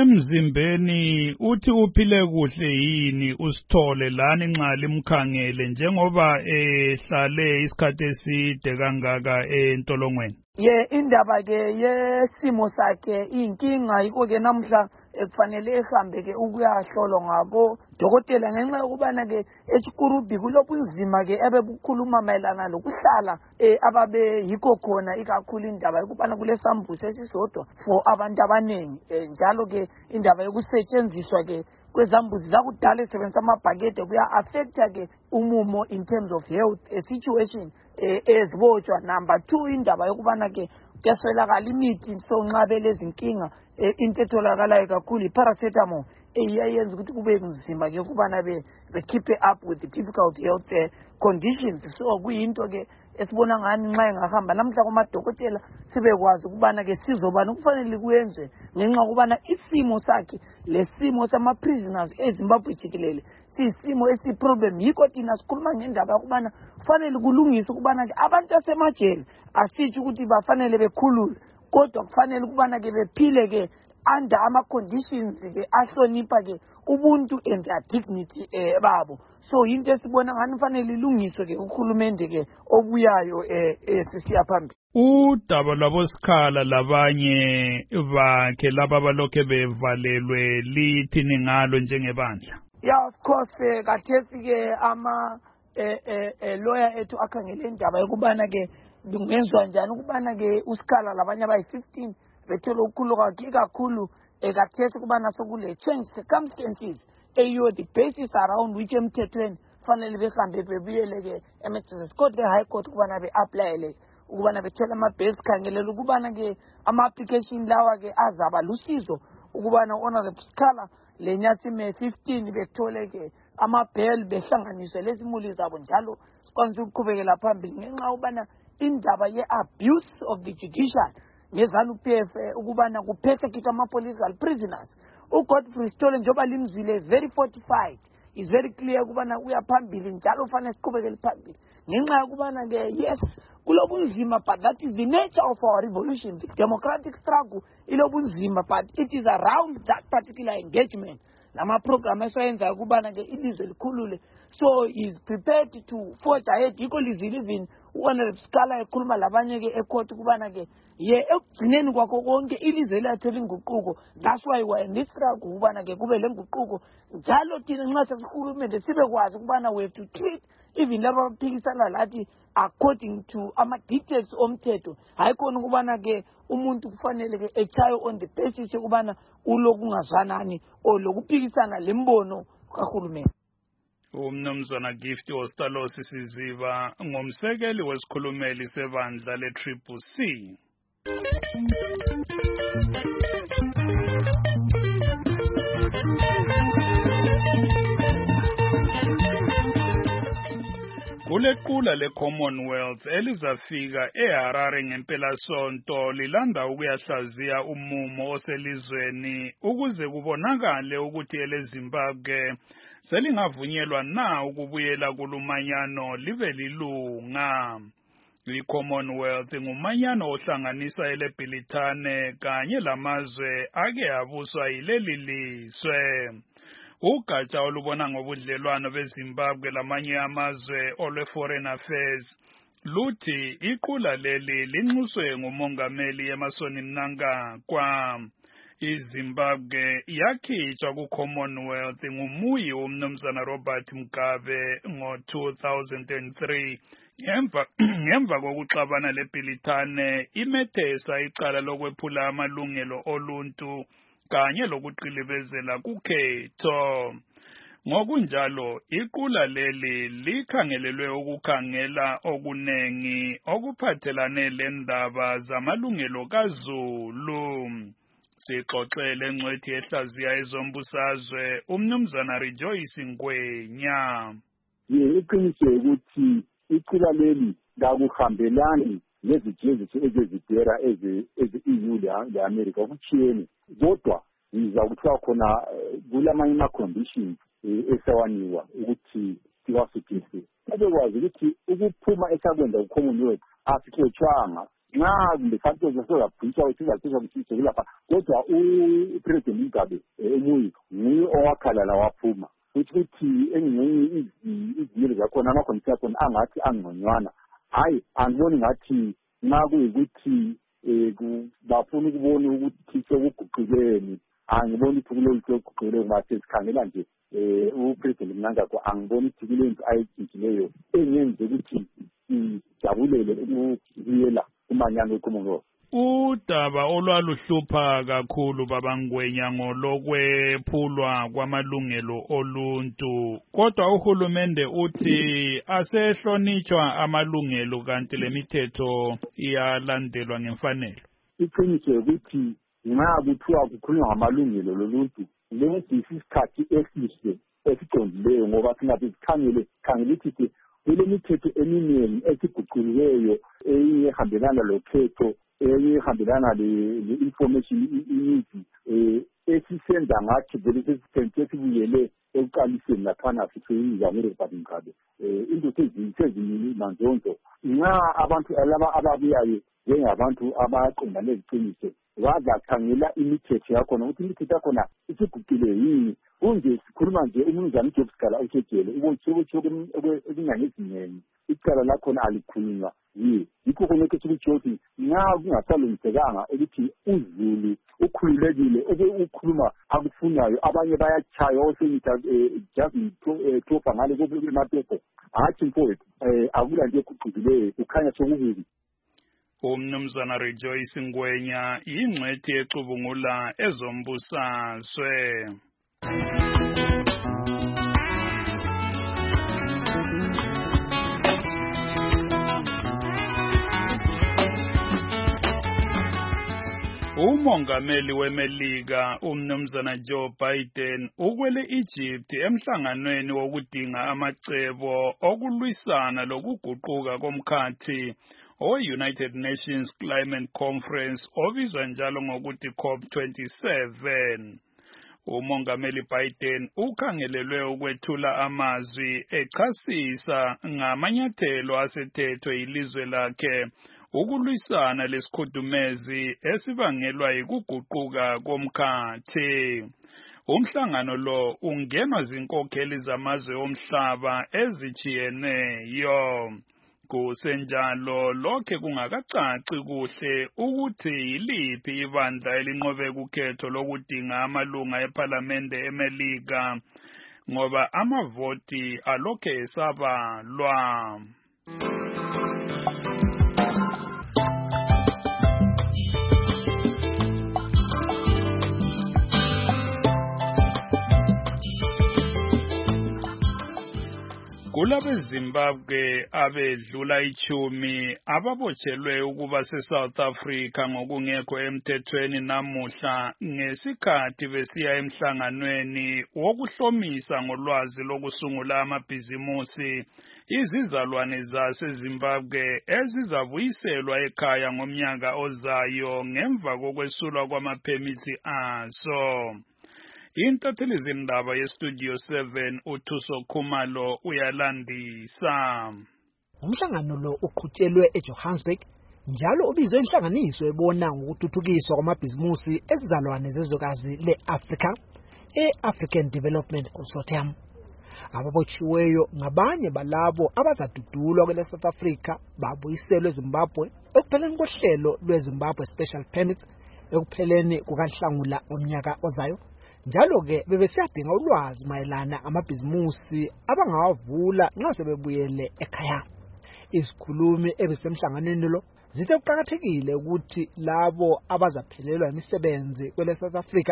Emzimbeni uthi uphile kuhle yini usithole lani nxa limkhangele njengoba ehlale isikhathi eside kangaka entolongweni? Ye indaba ke yesimo sakhe inkinga yiko ke namhla ekufanele ehambe ke ukuyahlolwa ngabo dokotela ngenxa yokubana ke esikurubi kulobunzima ke ebebukhuluma mayelana lokuhlala eh, ababe yikho khona ikakhulu indaba yokubana kulesambuso esisodwa for abantu abaningi eh, njalo ke indaba yokusetshenziswa ke kwezambuzi zakudala esebenzisa amabhakede kuya affecta ke umumo in terms of health a situation eh, ezibotshwa. Number two indaba yokubana ke kuyaswelakala imithi so nxa belezinkinga eh, into etholakalayo kakhulu i-paracetamol eyayenza ukuthi kube nzima ke ukubana be keep up with the difficult health uh, conditions. So kuyinto ke esibona ngani nxa engahamba namhla kumadokotela sibekwazi ukubana ke sizobani kufanele kuyenze ngenxa ukubana isimo sakhe lesimo sama-prisoners eZimbabwe jikelele siyisimo esiproblem. Yikho thina sikhuluma ngendaba yokubana kufanele kulungiswe ukubana ke abantu asemajele asitsho ukuthi bafanele bekhululwe kodwa kufanele ukubana ke bephile ke under ama-conditions ke ahlonipha ke ubuntu and their dignity eh, babo. So into esibona ngani kufanele ilungiswe ke uhulumende ke obuyayo eh, eh sisiya phambili. Udaba lwabosikhala labanye bakhe laba balokhe bevalelwe lithini ngalo njengebandla? Yeah, of course eh, kathesi ke ama eh, eh, eh, lawyer ethu akhangele indaba yokubana ke kungenzwa njani ukubana ke usikhala labanye abayi fifteen bethola ukukhululwa kwakhe kakhulu ekathesi kubana sokule change circumstances eyo the basis around which emthethweni fanele behambe bebuyele ke eMagistrates Court le High Court kubana be applyele ukubana bethola ama base khangelela ukubana ke ama application lawa ke azaba lusizo ukubana honorable Sikhala lenyasi me fifteen bethole ke ama bail behlanganiswe lesimuli zabo njalo sikwanze ukuqhubekela phambili ngenxa ubana indaba ye abuse of the judicial ngezanu P F ukubana kupersecute ama political prisoners. uGodfrey Sithole njoba limzile is very fortified, is very clear ukubana uyaphambili njalo ufanele siqhubekele phambili ngenxa ukubana ke yes kulobunzima but that is the nature of our revolution. The democratic struggle ilobunzima but it is around that particular engagement lama program esayenza ukubana ke ilizwe likhulule. So he is prepared to forge ahead. Yikho lizile even uhonorable Sikhala ekhuluma labanye ke ecourt ukubana ke ye ekugcineni kwakho konke ilizwe lathola inguquko. That's why we are in this struggle ukubana ke kube lenguquko njalo thina nxa sesikhulumende sibekwazi ukubana we have to treat even laba abaphikisana lathi according to ama dictates omthetho. Hayi khona ukubana ke umuntu kufanele ke echayo on the basis ukubana ulokungazwanani olokuphikisana lembono kahulumeni. Umnumzana Gift Ostalosi Siziba ngomsekeli wesikhulumeli sebandla le-Triple C. Kulequla le-Commonwealth elizafika eHarare ngempelasonto lilanda ukuyahlaziya umumo oselizweni ukuze kubonakale ukuthi eleZimbabwe selingavunyelwa na ukubuyela kulumanyano libe lilunga. I-Commonwealth ngumanyano ohlanganisa eleBrithani kanye lamazwe ake abuswa yileli lizwe. Ugatsha olubona ngobudlelwano beZimbabwe lamanye amazwe olwe-Foreign Affairs luthi iqula leli linxuswe ngumongameli Emmerson Mnangagwa. iZimbabwe yakhitshwa ku-Commonwealth ngumuyi umnumzana Robert Mugabe ngo-two thousand three ngemva ngemva kokuxabana leBrithani imethesa icala lokwephula amalungelo oluntu kanye lokuqilibezela kukhetho. Ngokunjalo iqula leli likhangelelwe ukukhangela okunengi okuphathelane lendaba zamalungelo kaZulu. Sixoxele ngcwethi ehlaziya ezombusazwe umnumzana Rejoice Ngwenya. Ye iqiniso ukuthi iqula leli lakuhambelani nezijeziso ezizidera eze-E U le-America okuthiyeni kodwa yiza kuthiwa khona kulamanye ama-conditions esawaniwa ukuthi siwasugiste. Abekwazi ukuthi ukuphuma esakwenza ku-Commonwealth asixotshwanga nxa kumbe santo zasezabhishwa sizabhishwa kusiso kulapha kodwa uPresident Mugabe umuyi nguye owakhala waphuma ukuthi engxenye izimilo zakhona amakhonisa akhona angathi angconywana. Hayi angiboni ngathi nxa kuyikuthi bafuna ukubona ukuthi sekuguqukeni angiboni ukuthi kulolu sekuguqukile ngase sikhangela nje uPresident Mnangagwa angiboni ukuthi kulento ayitshintshileyo engenze ukuthi ijabulele ukuyela umanyano weCommonwealth. Udaba olwaluhlupha kakhulu babangwenya ngolokwephulwa kwamalungelo oluntu kodwa uhulumende uthi asehlonitshwa amalungelo kanti lemithetho iyalandelwa ngemfanelo. Iqiniso ukuthi nxa kuthiwa kukhulunywa ngamalungelo loluntu lesi isikhathi esihle esiqondileyo ngoba singathi sikhangele khangela ukuthi kulemithetho eminingi esiguquliweyo ehambelana lokhetho ehambelana le-information iningi esisenza ngathi vele sesibuyele ekuqaliseni laphana siseyinizamile Baba Mgabe. Into sezimanzonzo nxa abantu laba ababuyayo njengabantu abaqondane leziqiniso bazakhangela imithetho yakhona ukuthi imithetho yakhona isiguqile yini. Kunje sikhuluma nje umnumzana uJob Sikala ushejele ubontsho okunyanga ezinengi icala lakhona alikhulunywa yi yikho konke ukuthi ukuthi nxa kungasalungisekanga ukuthi uZulu ukhululekile ukukhuluma akufunayo abanye bayachaya osenita just tofa ngale kumaphepha hathi mfowethu akula nje kuqhubileyo ukhanya sokububi. Umnumzana Rejoice Ngwenya yingcwethi ecubungula ezombusazwe. Umongameli weMelika umnumzana Joe Biden ukwele Egypt emhlanganweni wokudinga amacebo okulwisana lokuguquka komkhathi o-United Nations Climate Conference obizwa njalo ngokuthi COP twenty-seven. Umongameli Biden ukhangelelwe ukwethula amazwi echasisa ngamanyathelo asethethwe ilizwe lakhe ukulwisana lesikhudumezi esibangelwa yikuguquka komkhathi. Umhlangano lo ungenwa zinkokheli zamazwe omhlaba ezijiyeneyo. Kusenjalo lokhe kungakacaci kuhle ukuthi yiliphi ibandla elinqobe kukhetho lokudinga amalunga eParliamente eMelika ngoba amavoti alokhe esabalwa. Kulabe Zimbabwe abedlula ichumi ababotshelwe ukuba se-South Africa ngokungekho emthethweni namuhla ngesikhathi besiya emhlanganweni wokuhlomisa ngolwazi lokusungula amabhizimusi izizalwane zaseZimbabwe ezizabuyiselwa ekhaya ngomnyaka ozayo ngemva kokwesulwa kwamaphemithi aso. Intatheli zindaba yestudio seven uThuso Khumalo uyalandisa. Umhlangano lo uqhutshelwe eJohannesburg njalo ubizwe inhlanganiso ebona ngokuthuthukiswa kwamabhizimusi ezizalwane zezwekazi le-Africa e-African Development Consortium. Ababotshiweyo ngabanye balabo abazadudulwa kwele South Africa babuyiselwe eZimbabwe ekupheleni kohlelo lweZimbabwe Special Permit ekupheleni kukaNhlangula ngomnyaka ozayo. Njalo ke bebesiyadinga ulwazi mayelana amabhizimusi abangawavula nxa sebebuyele ekhaya. Izikhulumi ebisemhlanganweni lo zithe kuqakathekile ukuthi labo abazaphelelwa imisebenzi kwele South Africa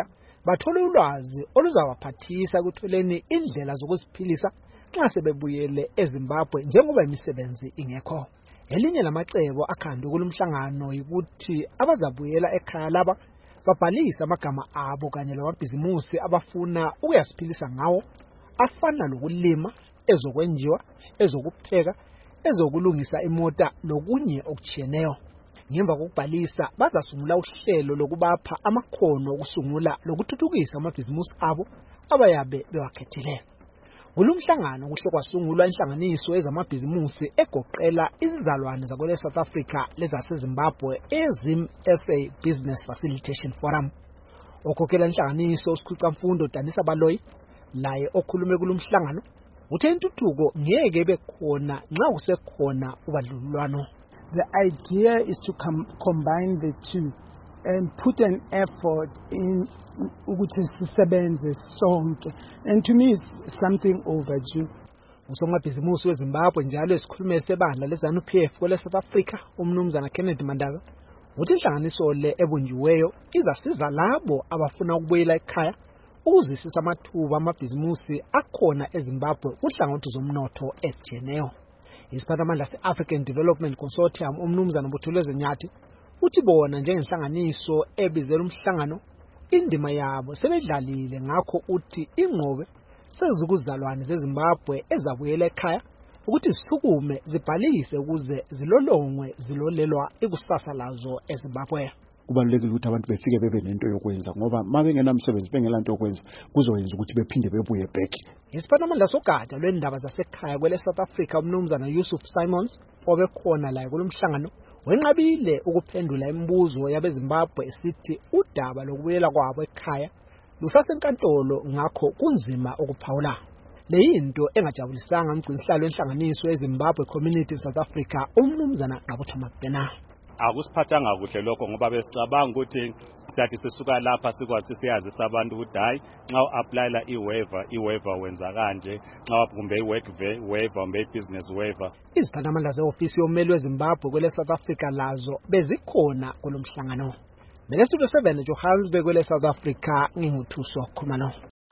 bathole ulwazi oluzawaphathisa ekutholeni indlela zokuziphilisa nxa sebebuyele eZimbabwe njengoba imisebenzi ingekho. Elinye lamacebo akhandwe kulomhlangano yikuthi abazabuyela ekhaya laba babhalisa amagama abo kanye lamabhizimusi abafuna ukuyasiphilisa ngawo afana lokulima, ezokwenjiwa, ezokupheka, ezokulungisa imota lokunye okutshiyeneyo. Ngemva kokubhalisa bazasungula uhlelo lokubapha amakhono okusungula lokuthuthukisa amabhizimusi abo abayabe bewakhethile. Kulomhlangano kuhle kwasungulwa inhlanganiso ezamabhizimusi egoqela izizalwane zakwele South Africa lezaseZimbabwe eZim S A Business Facilitation Forum. Okhokhela inhlanganiso uSikhulumfundo Danisa Baloyi laye okhulume kulomhlangano uthe intuthuko ngeke bekhona nxa kusekhona ubadlululwano. The idea is to com combine the two and put an effort in ukuthi sisebenze sonke, and to me it's something overdue. Usomabhizimusi weZimbabwe njalo esikhulume sebandla leZANU P F kwele South Africa umnumzana Kennedy Mandaka uthi inhlanganiso le ebunjiweyo izasiza labo abafuna ukubuyela ekhaya ukuzwisisa amathuba amabhizimusi akhona eZimbabwe kuhlangothi zomnotho ezijeneyo. Isiphathamandla se-African Development Consortium umnumzana Mbuthuleze Nyathi uthi bona njengenhlanganiso ebizela umhlangano indima yabo sebedlalile ngakho uthi ingqobe sezikuzalwane zeZimbabwe ezabuyela ekhaya ukuthi zisukume zibhalise ukuze zilolongwe zilolelwa ikusasa lazo eZimbabwe. Kubalulekile ukuthi abantu befike bebe nento yokwenza ngoba mabengenamsebenzi bengelanto yokwenza kuzoyenza ukuthi bephinde bebuye back. Isiphathamandla sogatsha lwendaba zasekhaya kwele South Africa umnumzana Yusuf Simons obekhona la kulomhlangano wenqabile ukuphendula imibuzo yabeZimbabwe esithi udaba lokubuyela kwabo ekhaya lusasenkantolo ngakho kunzima ukuphawula. Leyinto engajabulisanga umgcinisihlalo wenhlanganiso eZimbabwe Community South Africa umnumzana Ngabutho Mabhena. Akusiphathanga kuhle lokho ngoba besicabanga ukuthi siyathi sisuka lapha sikwazi siyazisa abantu ukuthi hayi nxa u-applyela i-waiver i-waiver wenza kanje nxa kumbe i-work waiver kumbe i-business waiver. Iziphathamandla ze-ofisi yommeli weZimbabwe kwele South Africa lazo bezikhona kulomhlangano. Studio seven Johannesburg kwele South Africa nginguthuso Khumalo.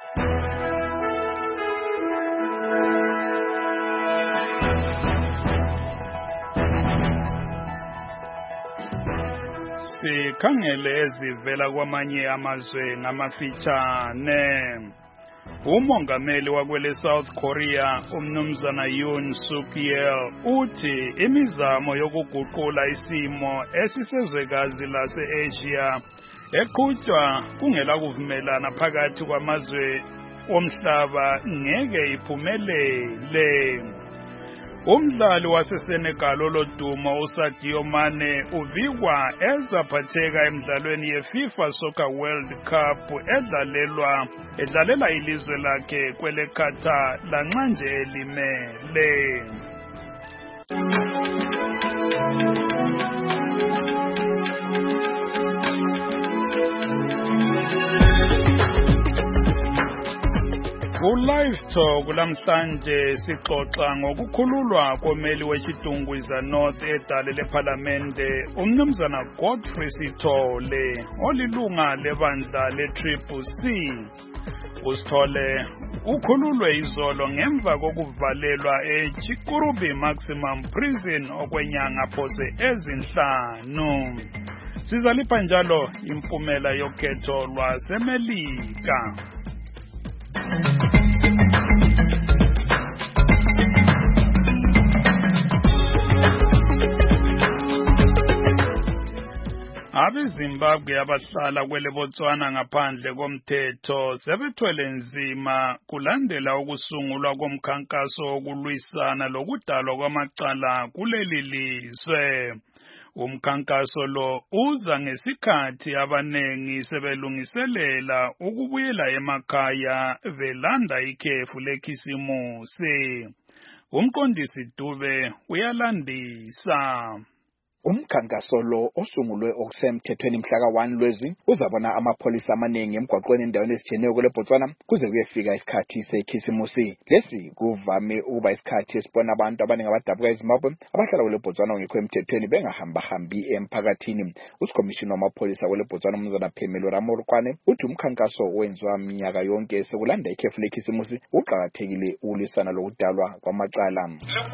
Sikhangele ezivela kwamanye amazwe ngamafitshane. Umongameli wakwele South Korea umnumzana Yoon Suk Yeol uthi imizamo yokuguqula isimo esisezwekazi lase-Asia eqhutshwa kungela kuvumelana phakathi kwamazwe omhlaba ngeke iphumelele. Umdlali waseSenegal olodumo uSadio Mane uvikwa ezaphatheka emidlalweni yeFIFA Soccer World Cup edlalelwa edlalela ilizwe lakhe kwele Qatar lanxa nje elimele. Ku-Live Talk lamhlanje sixoxa ngokukhululwa komeli wechidungwiza North edale lephalamende umnumzana Godfrey Sithole olilunga lebandla le-Triple C. uSithole ukhululwe izolo ngemva kokuvalelwa eChikurubi Maximum Prison okwenyanga phose ezinhlanu. Sizalipha njalo impumela yokhetho lwaseMelika. AbeZimbabwe abahlala kwele Botswana ngaphandle komthetho sebethwele nzima kulandela ukusungulwa komkhankaso wokulwisana lokudalwa kwamacala kuleli lizwe. Umkhankaso lo uza ngesikhathi abanengi sebelungiselela ukubuyela emakhaya belanda ikhefu lekhisimusi. Umqondisi Dube uyalandisa. Umkhankaso lo osungulwe okusemthethweni mhla ka one Lwezi uzabona amapholisa amaningi emgwaqweni endaweni ezitshiyeneyo kule Botswana kuze kuyefika isikhathi sekhisimusi. Lesi kuvame ukuba isikhathi esibona abantu abaningi abadabuka eZimbabwe abahlala kule Botswana ongekho emthethweni bengahamba hambi emphakathini. Usikhomishina wamapholisa kule Botswana umnumzana Phemelo Ramorokwane uthi umkhankaso wenziwa minyaka yonke sekulanda ikhefu lekhisimusi uqhakathekile ukulwisana lokudalwa kwamacala.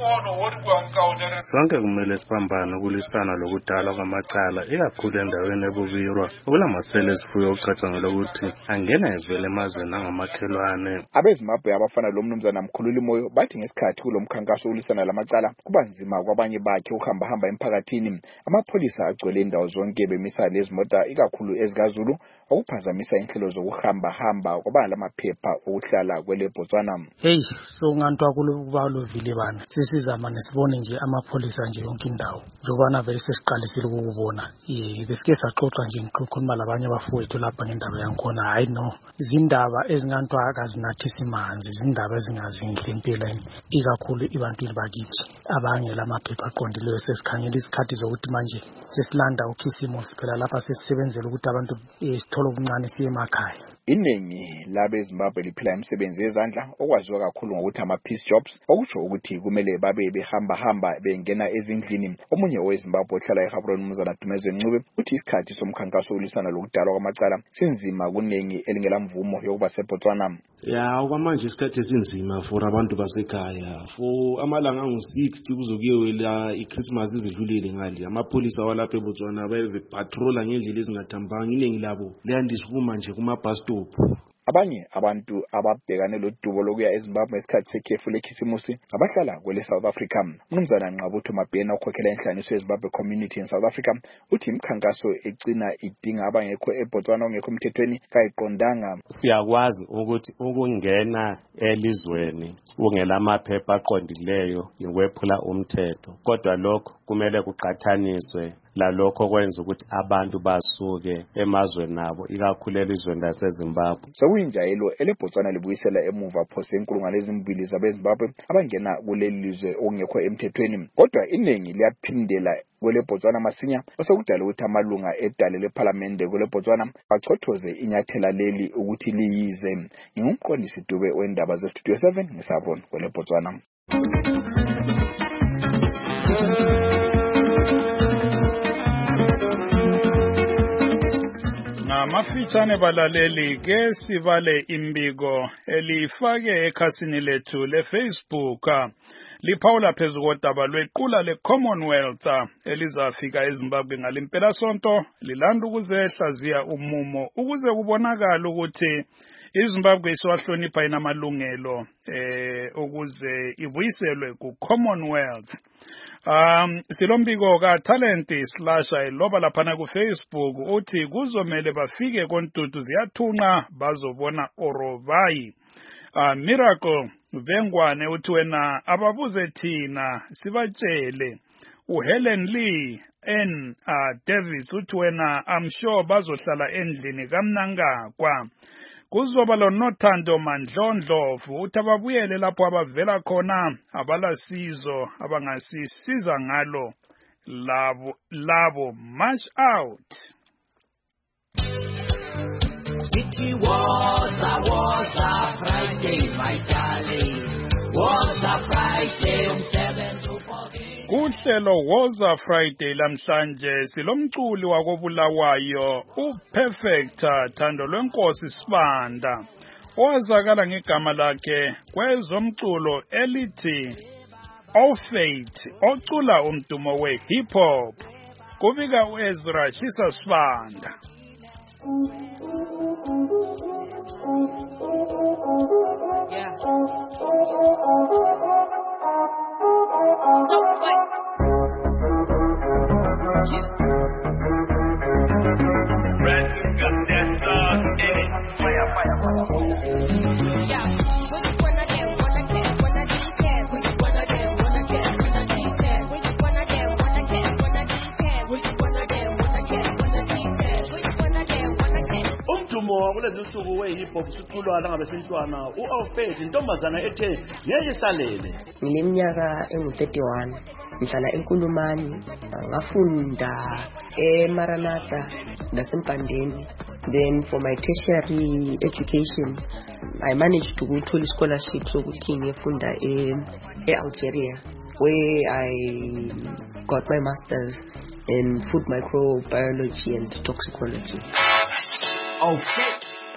Sonke kumele sibambane ukulwisana lokudalwa kwamacala ikakhulu endaweni ebubirwa okulamasela esifuyo okucatshangelwa ukuthi angena evele emazweni angamakhelwane. AbeZimbabwe abafana lo mnumzana Mkhululi Moyo bathi ngesikhathi kulomkhankaso ukulwisana lamacala kuba nzima kwabanye bakhe ukuhamba hamba emphakathini. Amapholisa agcwele indawo zonke bemisa lezimota ikakhulu ezikaZulu okuphazamisa inhlelo zokuhamba hamba kwaba lamaphepha okuhlala kwele Botswana. Hey, so ngantwa kubaluvile bana sisizama nesibone nje amapholisa nje yonke indawo njobana vele sesiqalisile ukubona. Eh besike saxoxa nje ngikhuluma labanye abafowethu lapha ngendaba yankhona. Hayi no, izindaba ezingantwa akazinathisi manzi, izindaba ezingazinhle empilweni ikakhulu ibantwini bakithi abangela amaphepha aqondileyo. Sesikhangela isikhathi zokuthi manje sesilanda ukhisimusi phela lapha sesisebenzela ukuthi abantu sithola okuncane siye emakhaya. Iningi labeZimbabwe liphila imisebenzi yezandla okwaziwa kakhulu ngokuthi ama piece jobs okusho ukuthi kumele babe behamba hamba bengena ezindlini. Omunye oweZimbabwe ohlala eGaborone umnumzana Dumezwe Ncube uthi isikhathi somkhankaso ulisana lokudalwa kwamacala sinzima kuningi elingela mvumo yokuba seBotswana. Ya okwamanje isikhathi esinzima for abantu basekhaya for amalanga angu sixty kuzokuyela iChristmas izidlulile ngale. Amapholisa walapha eBotswana baye patrolla ngendlela ezingathambanga iningi labo liyandisukuma nje kuma bus stop. Abanye abantu ababhekane lodubo lokuya eZimbabwe ngesikhathi sekhefu lekhisimusi abahlala kwele South Africa. Umnumzana Nqabutho Mabhena okhokhela inhlanganiso yeZimbabwe Community in South Africa uthi imikhankaso egcina idinga abangekho eBotswana ongekho emthethweni kayiqondanga. Siyakwazi ukuthi ukungena elizweni ungela amaphepha aqondileyo yokwephula umthetho, kodwa lokho kumele kuqhathaniswe lalokho kwenza ukuthi abantu basuke emazweni nabo ikakhulu elizweni laseZimbabwe. Sokuyinjayelo eleBotswana libuyisela emuva phose inkulungwane ezimbili zabeZimbabwe abangena kuleli lizwe ongekho emthethweni, kodwa iningi liyaphindela kwele Botswana masinya osokudala ukuthi amalunga edale leParliament kwele Botswana bachothoze inyathela leli ukuthi liyize. Ngumqondisi Dube wendaba ze Studio seven ngisabona kwele Botswana. Namafitshane balaleli ke sivale imbiko elifake ekhasini lethu leFacebook liphawula phezu kodaba lwequla leCommonwealth elizafika eZimbabwe ngalimpela sonto lilanda ukuzehlaziya umumo ukuze kubonakala ukuthi iZimbabwe isiwahlonipha inamalungelo eh ukuze ibuyiselwe kuCommonwealth. Um silombiko ka talent slash iloba laphana ku Facebook uthi kuzomela bafike kontutu ziyathunqa bazobona orovayi. Uh, Miracle Vengwane uthi wena ababuze thina sibatshele. uHelen Lee N uh, Davis uthi wena I'm sure bazohlala endlini kamnangakwa. Kuzoba lo Nothando Mandlondlovu uthi ababuyele lapho abavela khona abalasizo abangasisiza ngalo labo labo march out. It was a was a Friday, my darling. Was a Friday um seven to forget. Kuhlelo Woza Friday lamhlanje silomculi wakobulawayo uPerfect Thando lwenkosi Sibanda owazakala ngegama lakhe kwezomculo elithi Ofate ocula umdumo we hip hop kubika uEzra Shisa Sibanda. Yeah. kulezi nsuku we-hip hop siculwa langabe sintwana u-Alfred intombazana ethe ngeke isalele. Ngineminyaka engu-thirty-one, ngihlala eNkulumani, ngafunda eMaranatha naseMpandeni. Then for my tertiary education, I managed to go to a scholarship sokuthi ngifunda e-Algeria, where I got my masters in food microbiology and toxicology. Okay.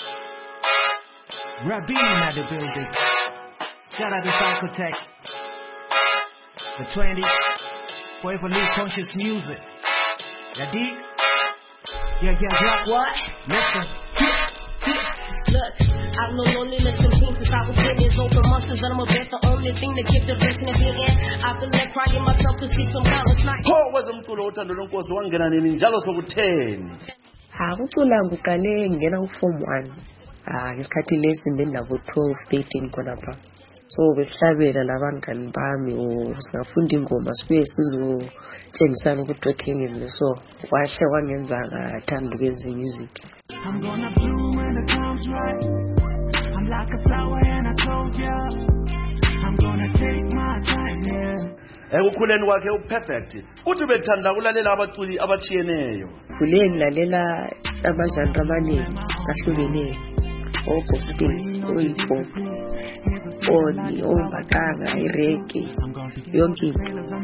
Rabin at the building. Shout out to Psychotech. The twenty. Forever Live Conscious Music. Ya dig? Yeah, yeah, yeah, what? Listen. Look, I know loneliness and pain since I was ten years old. For monsters, and I'm a bet the only thing that gives the blessing of being in. I feel like crying myself to see some countless nights. Pho wezomculo uthando lwenkosi wangena nini njalo sokutheni? Akucula ngukale ngena ku-form one. Ah, ngesikhathi lesi benginabo twelve, thirteen khonapha. So besihlabela labangani bami o singafunda ingoma sibuye sizotshengisana ukuthi wekhengile, so wahle wangenza ngathanda ukwenza music. I'm gonna bloom when the time's right. I'm like a flower and I told ya I'm gonna take my time here. Ekukhuleni kwakhe uPerfect uthi bethanda ukulalela abaculi abachiyeneyo. Kule ngilalela amajandra amaningi ahlukeneyo, o-gospel, o-hip hop, oni, ombaqanga, i-reggae, yonke into.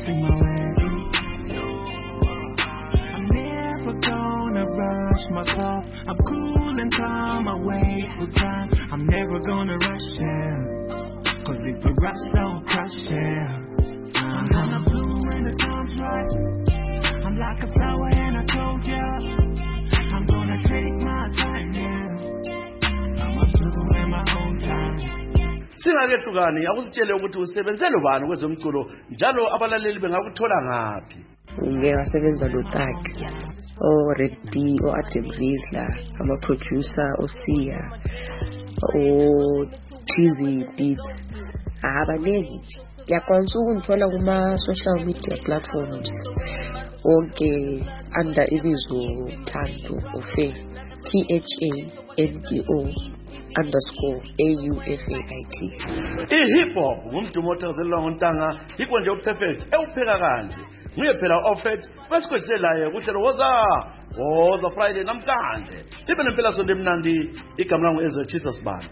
Rush myself, I'm cool and calm, I wait for time. I'm never gonna rush him, cause if I rush I'll crush him. I'm gonna bloom when the time's right. I'm like a flower and I told ya I'm gonna take my time, yeah. I'm gonna bloom in my own time. Singakehlukani akusitshele ukuthi usebenzele ubani kwezomculo njalo abalaleli bengakuthola ngaphi. Ngiyasebenza loTaki, o Red B, o Adam Rizla, ama producer, o Sia, o Cheesy Beats. Abaningi ngiyakwanisa ukungithola kuma social media platforms wonke under ibizo Thando Ufe, T H A N D O underscore A U F A I T. I-hip hop ngumdumo othazelwa ngontanga yikho nje uPerfect ewupheka kanje. Nguye phela u-Alfred besikwetselayo kuhlelo woza woza Friday namhlanje. Libe nempela sonto emnandi, igama langu Ezra Jesus Banda.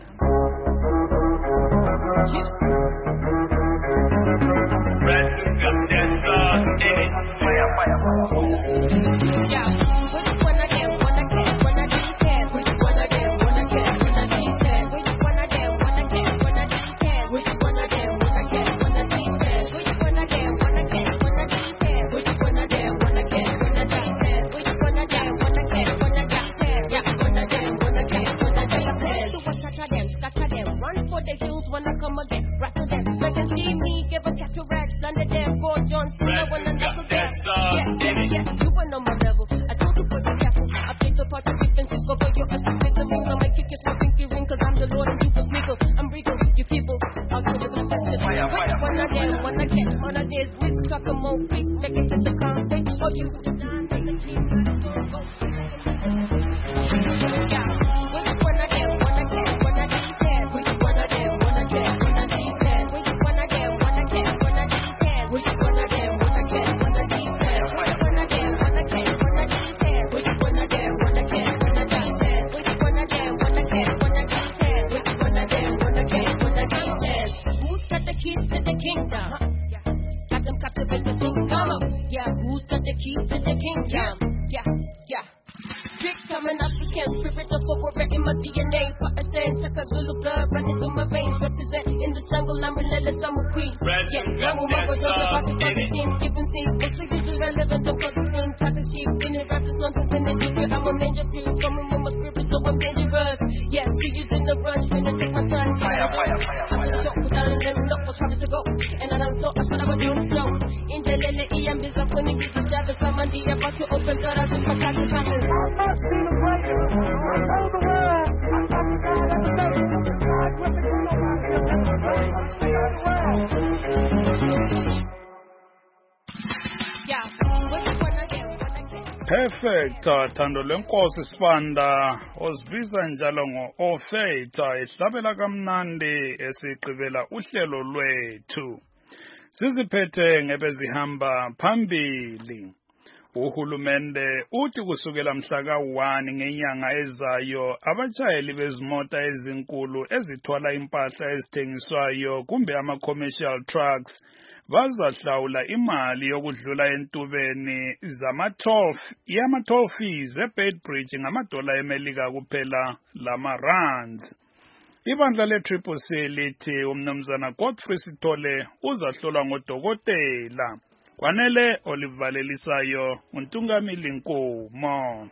Perfect Thando lwenkosi Sibanda ozibiza njalo ngo-Ofeta ehlabela kamnandi esigqibela uhlelo lwethu. Siziphethe ngebezihamba phambili. Uhulumende uthi kusukela mhla ka one ngenyanga ezayo abatshayeli bezimota ezinkulu ezithwala impahla ezithengiswayo kumbe ama-commercial trucks bazahlawula imali yokudlula entubeni zama-toll yama-toll fees eBeitbridge ngamadola emelika kuphela lama-rands. Ibandla le-Triple C lithi umnumzana Godfrey Sithole uzahlolwa ngodokotela. Kwanele olivalelisayo uNtungamili Nkomo.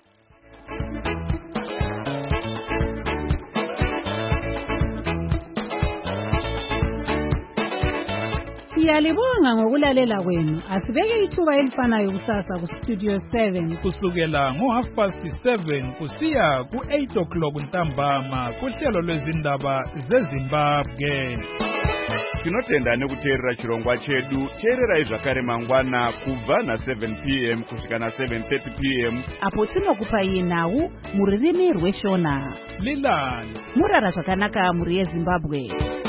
Siyalibonga ngokulalela kwenu. Asibeke ithuba elifanayo kusasa ku Studio seven kusukela ngo half past seven kusiya ku eight o'clock ntambama kuhlelo lwezindaba zeZimbabwe. Tinotenda nekuteerera chirongwa chedu. Teererai zvakare mangwana kubva na seven p m kusvika na seven thirty p m apo tinokupai nhau muririmi rweshona. Lilani murara zvakanaka muri yeZimbabwe.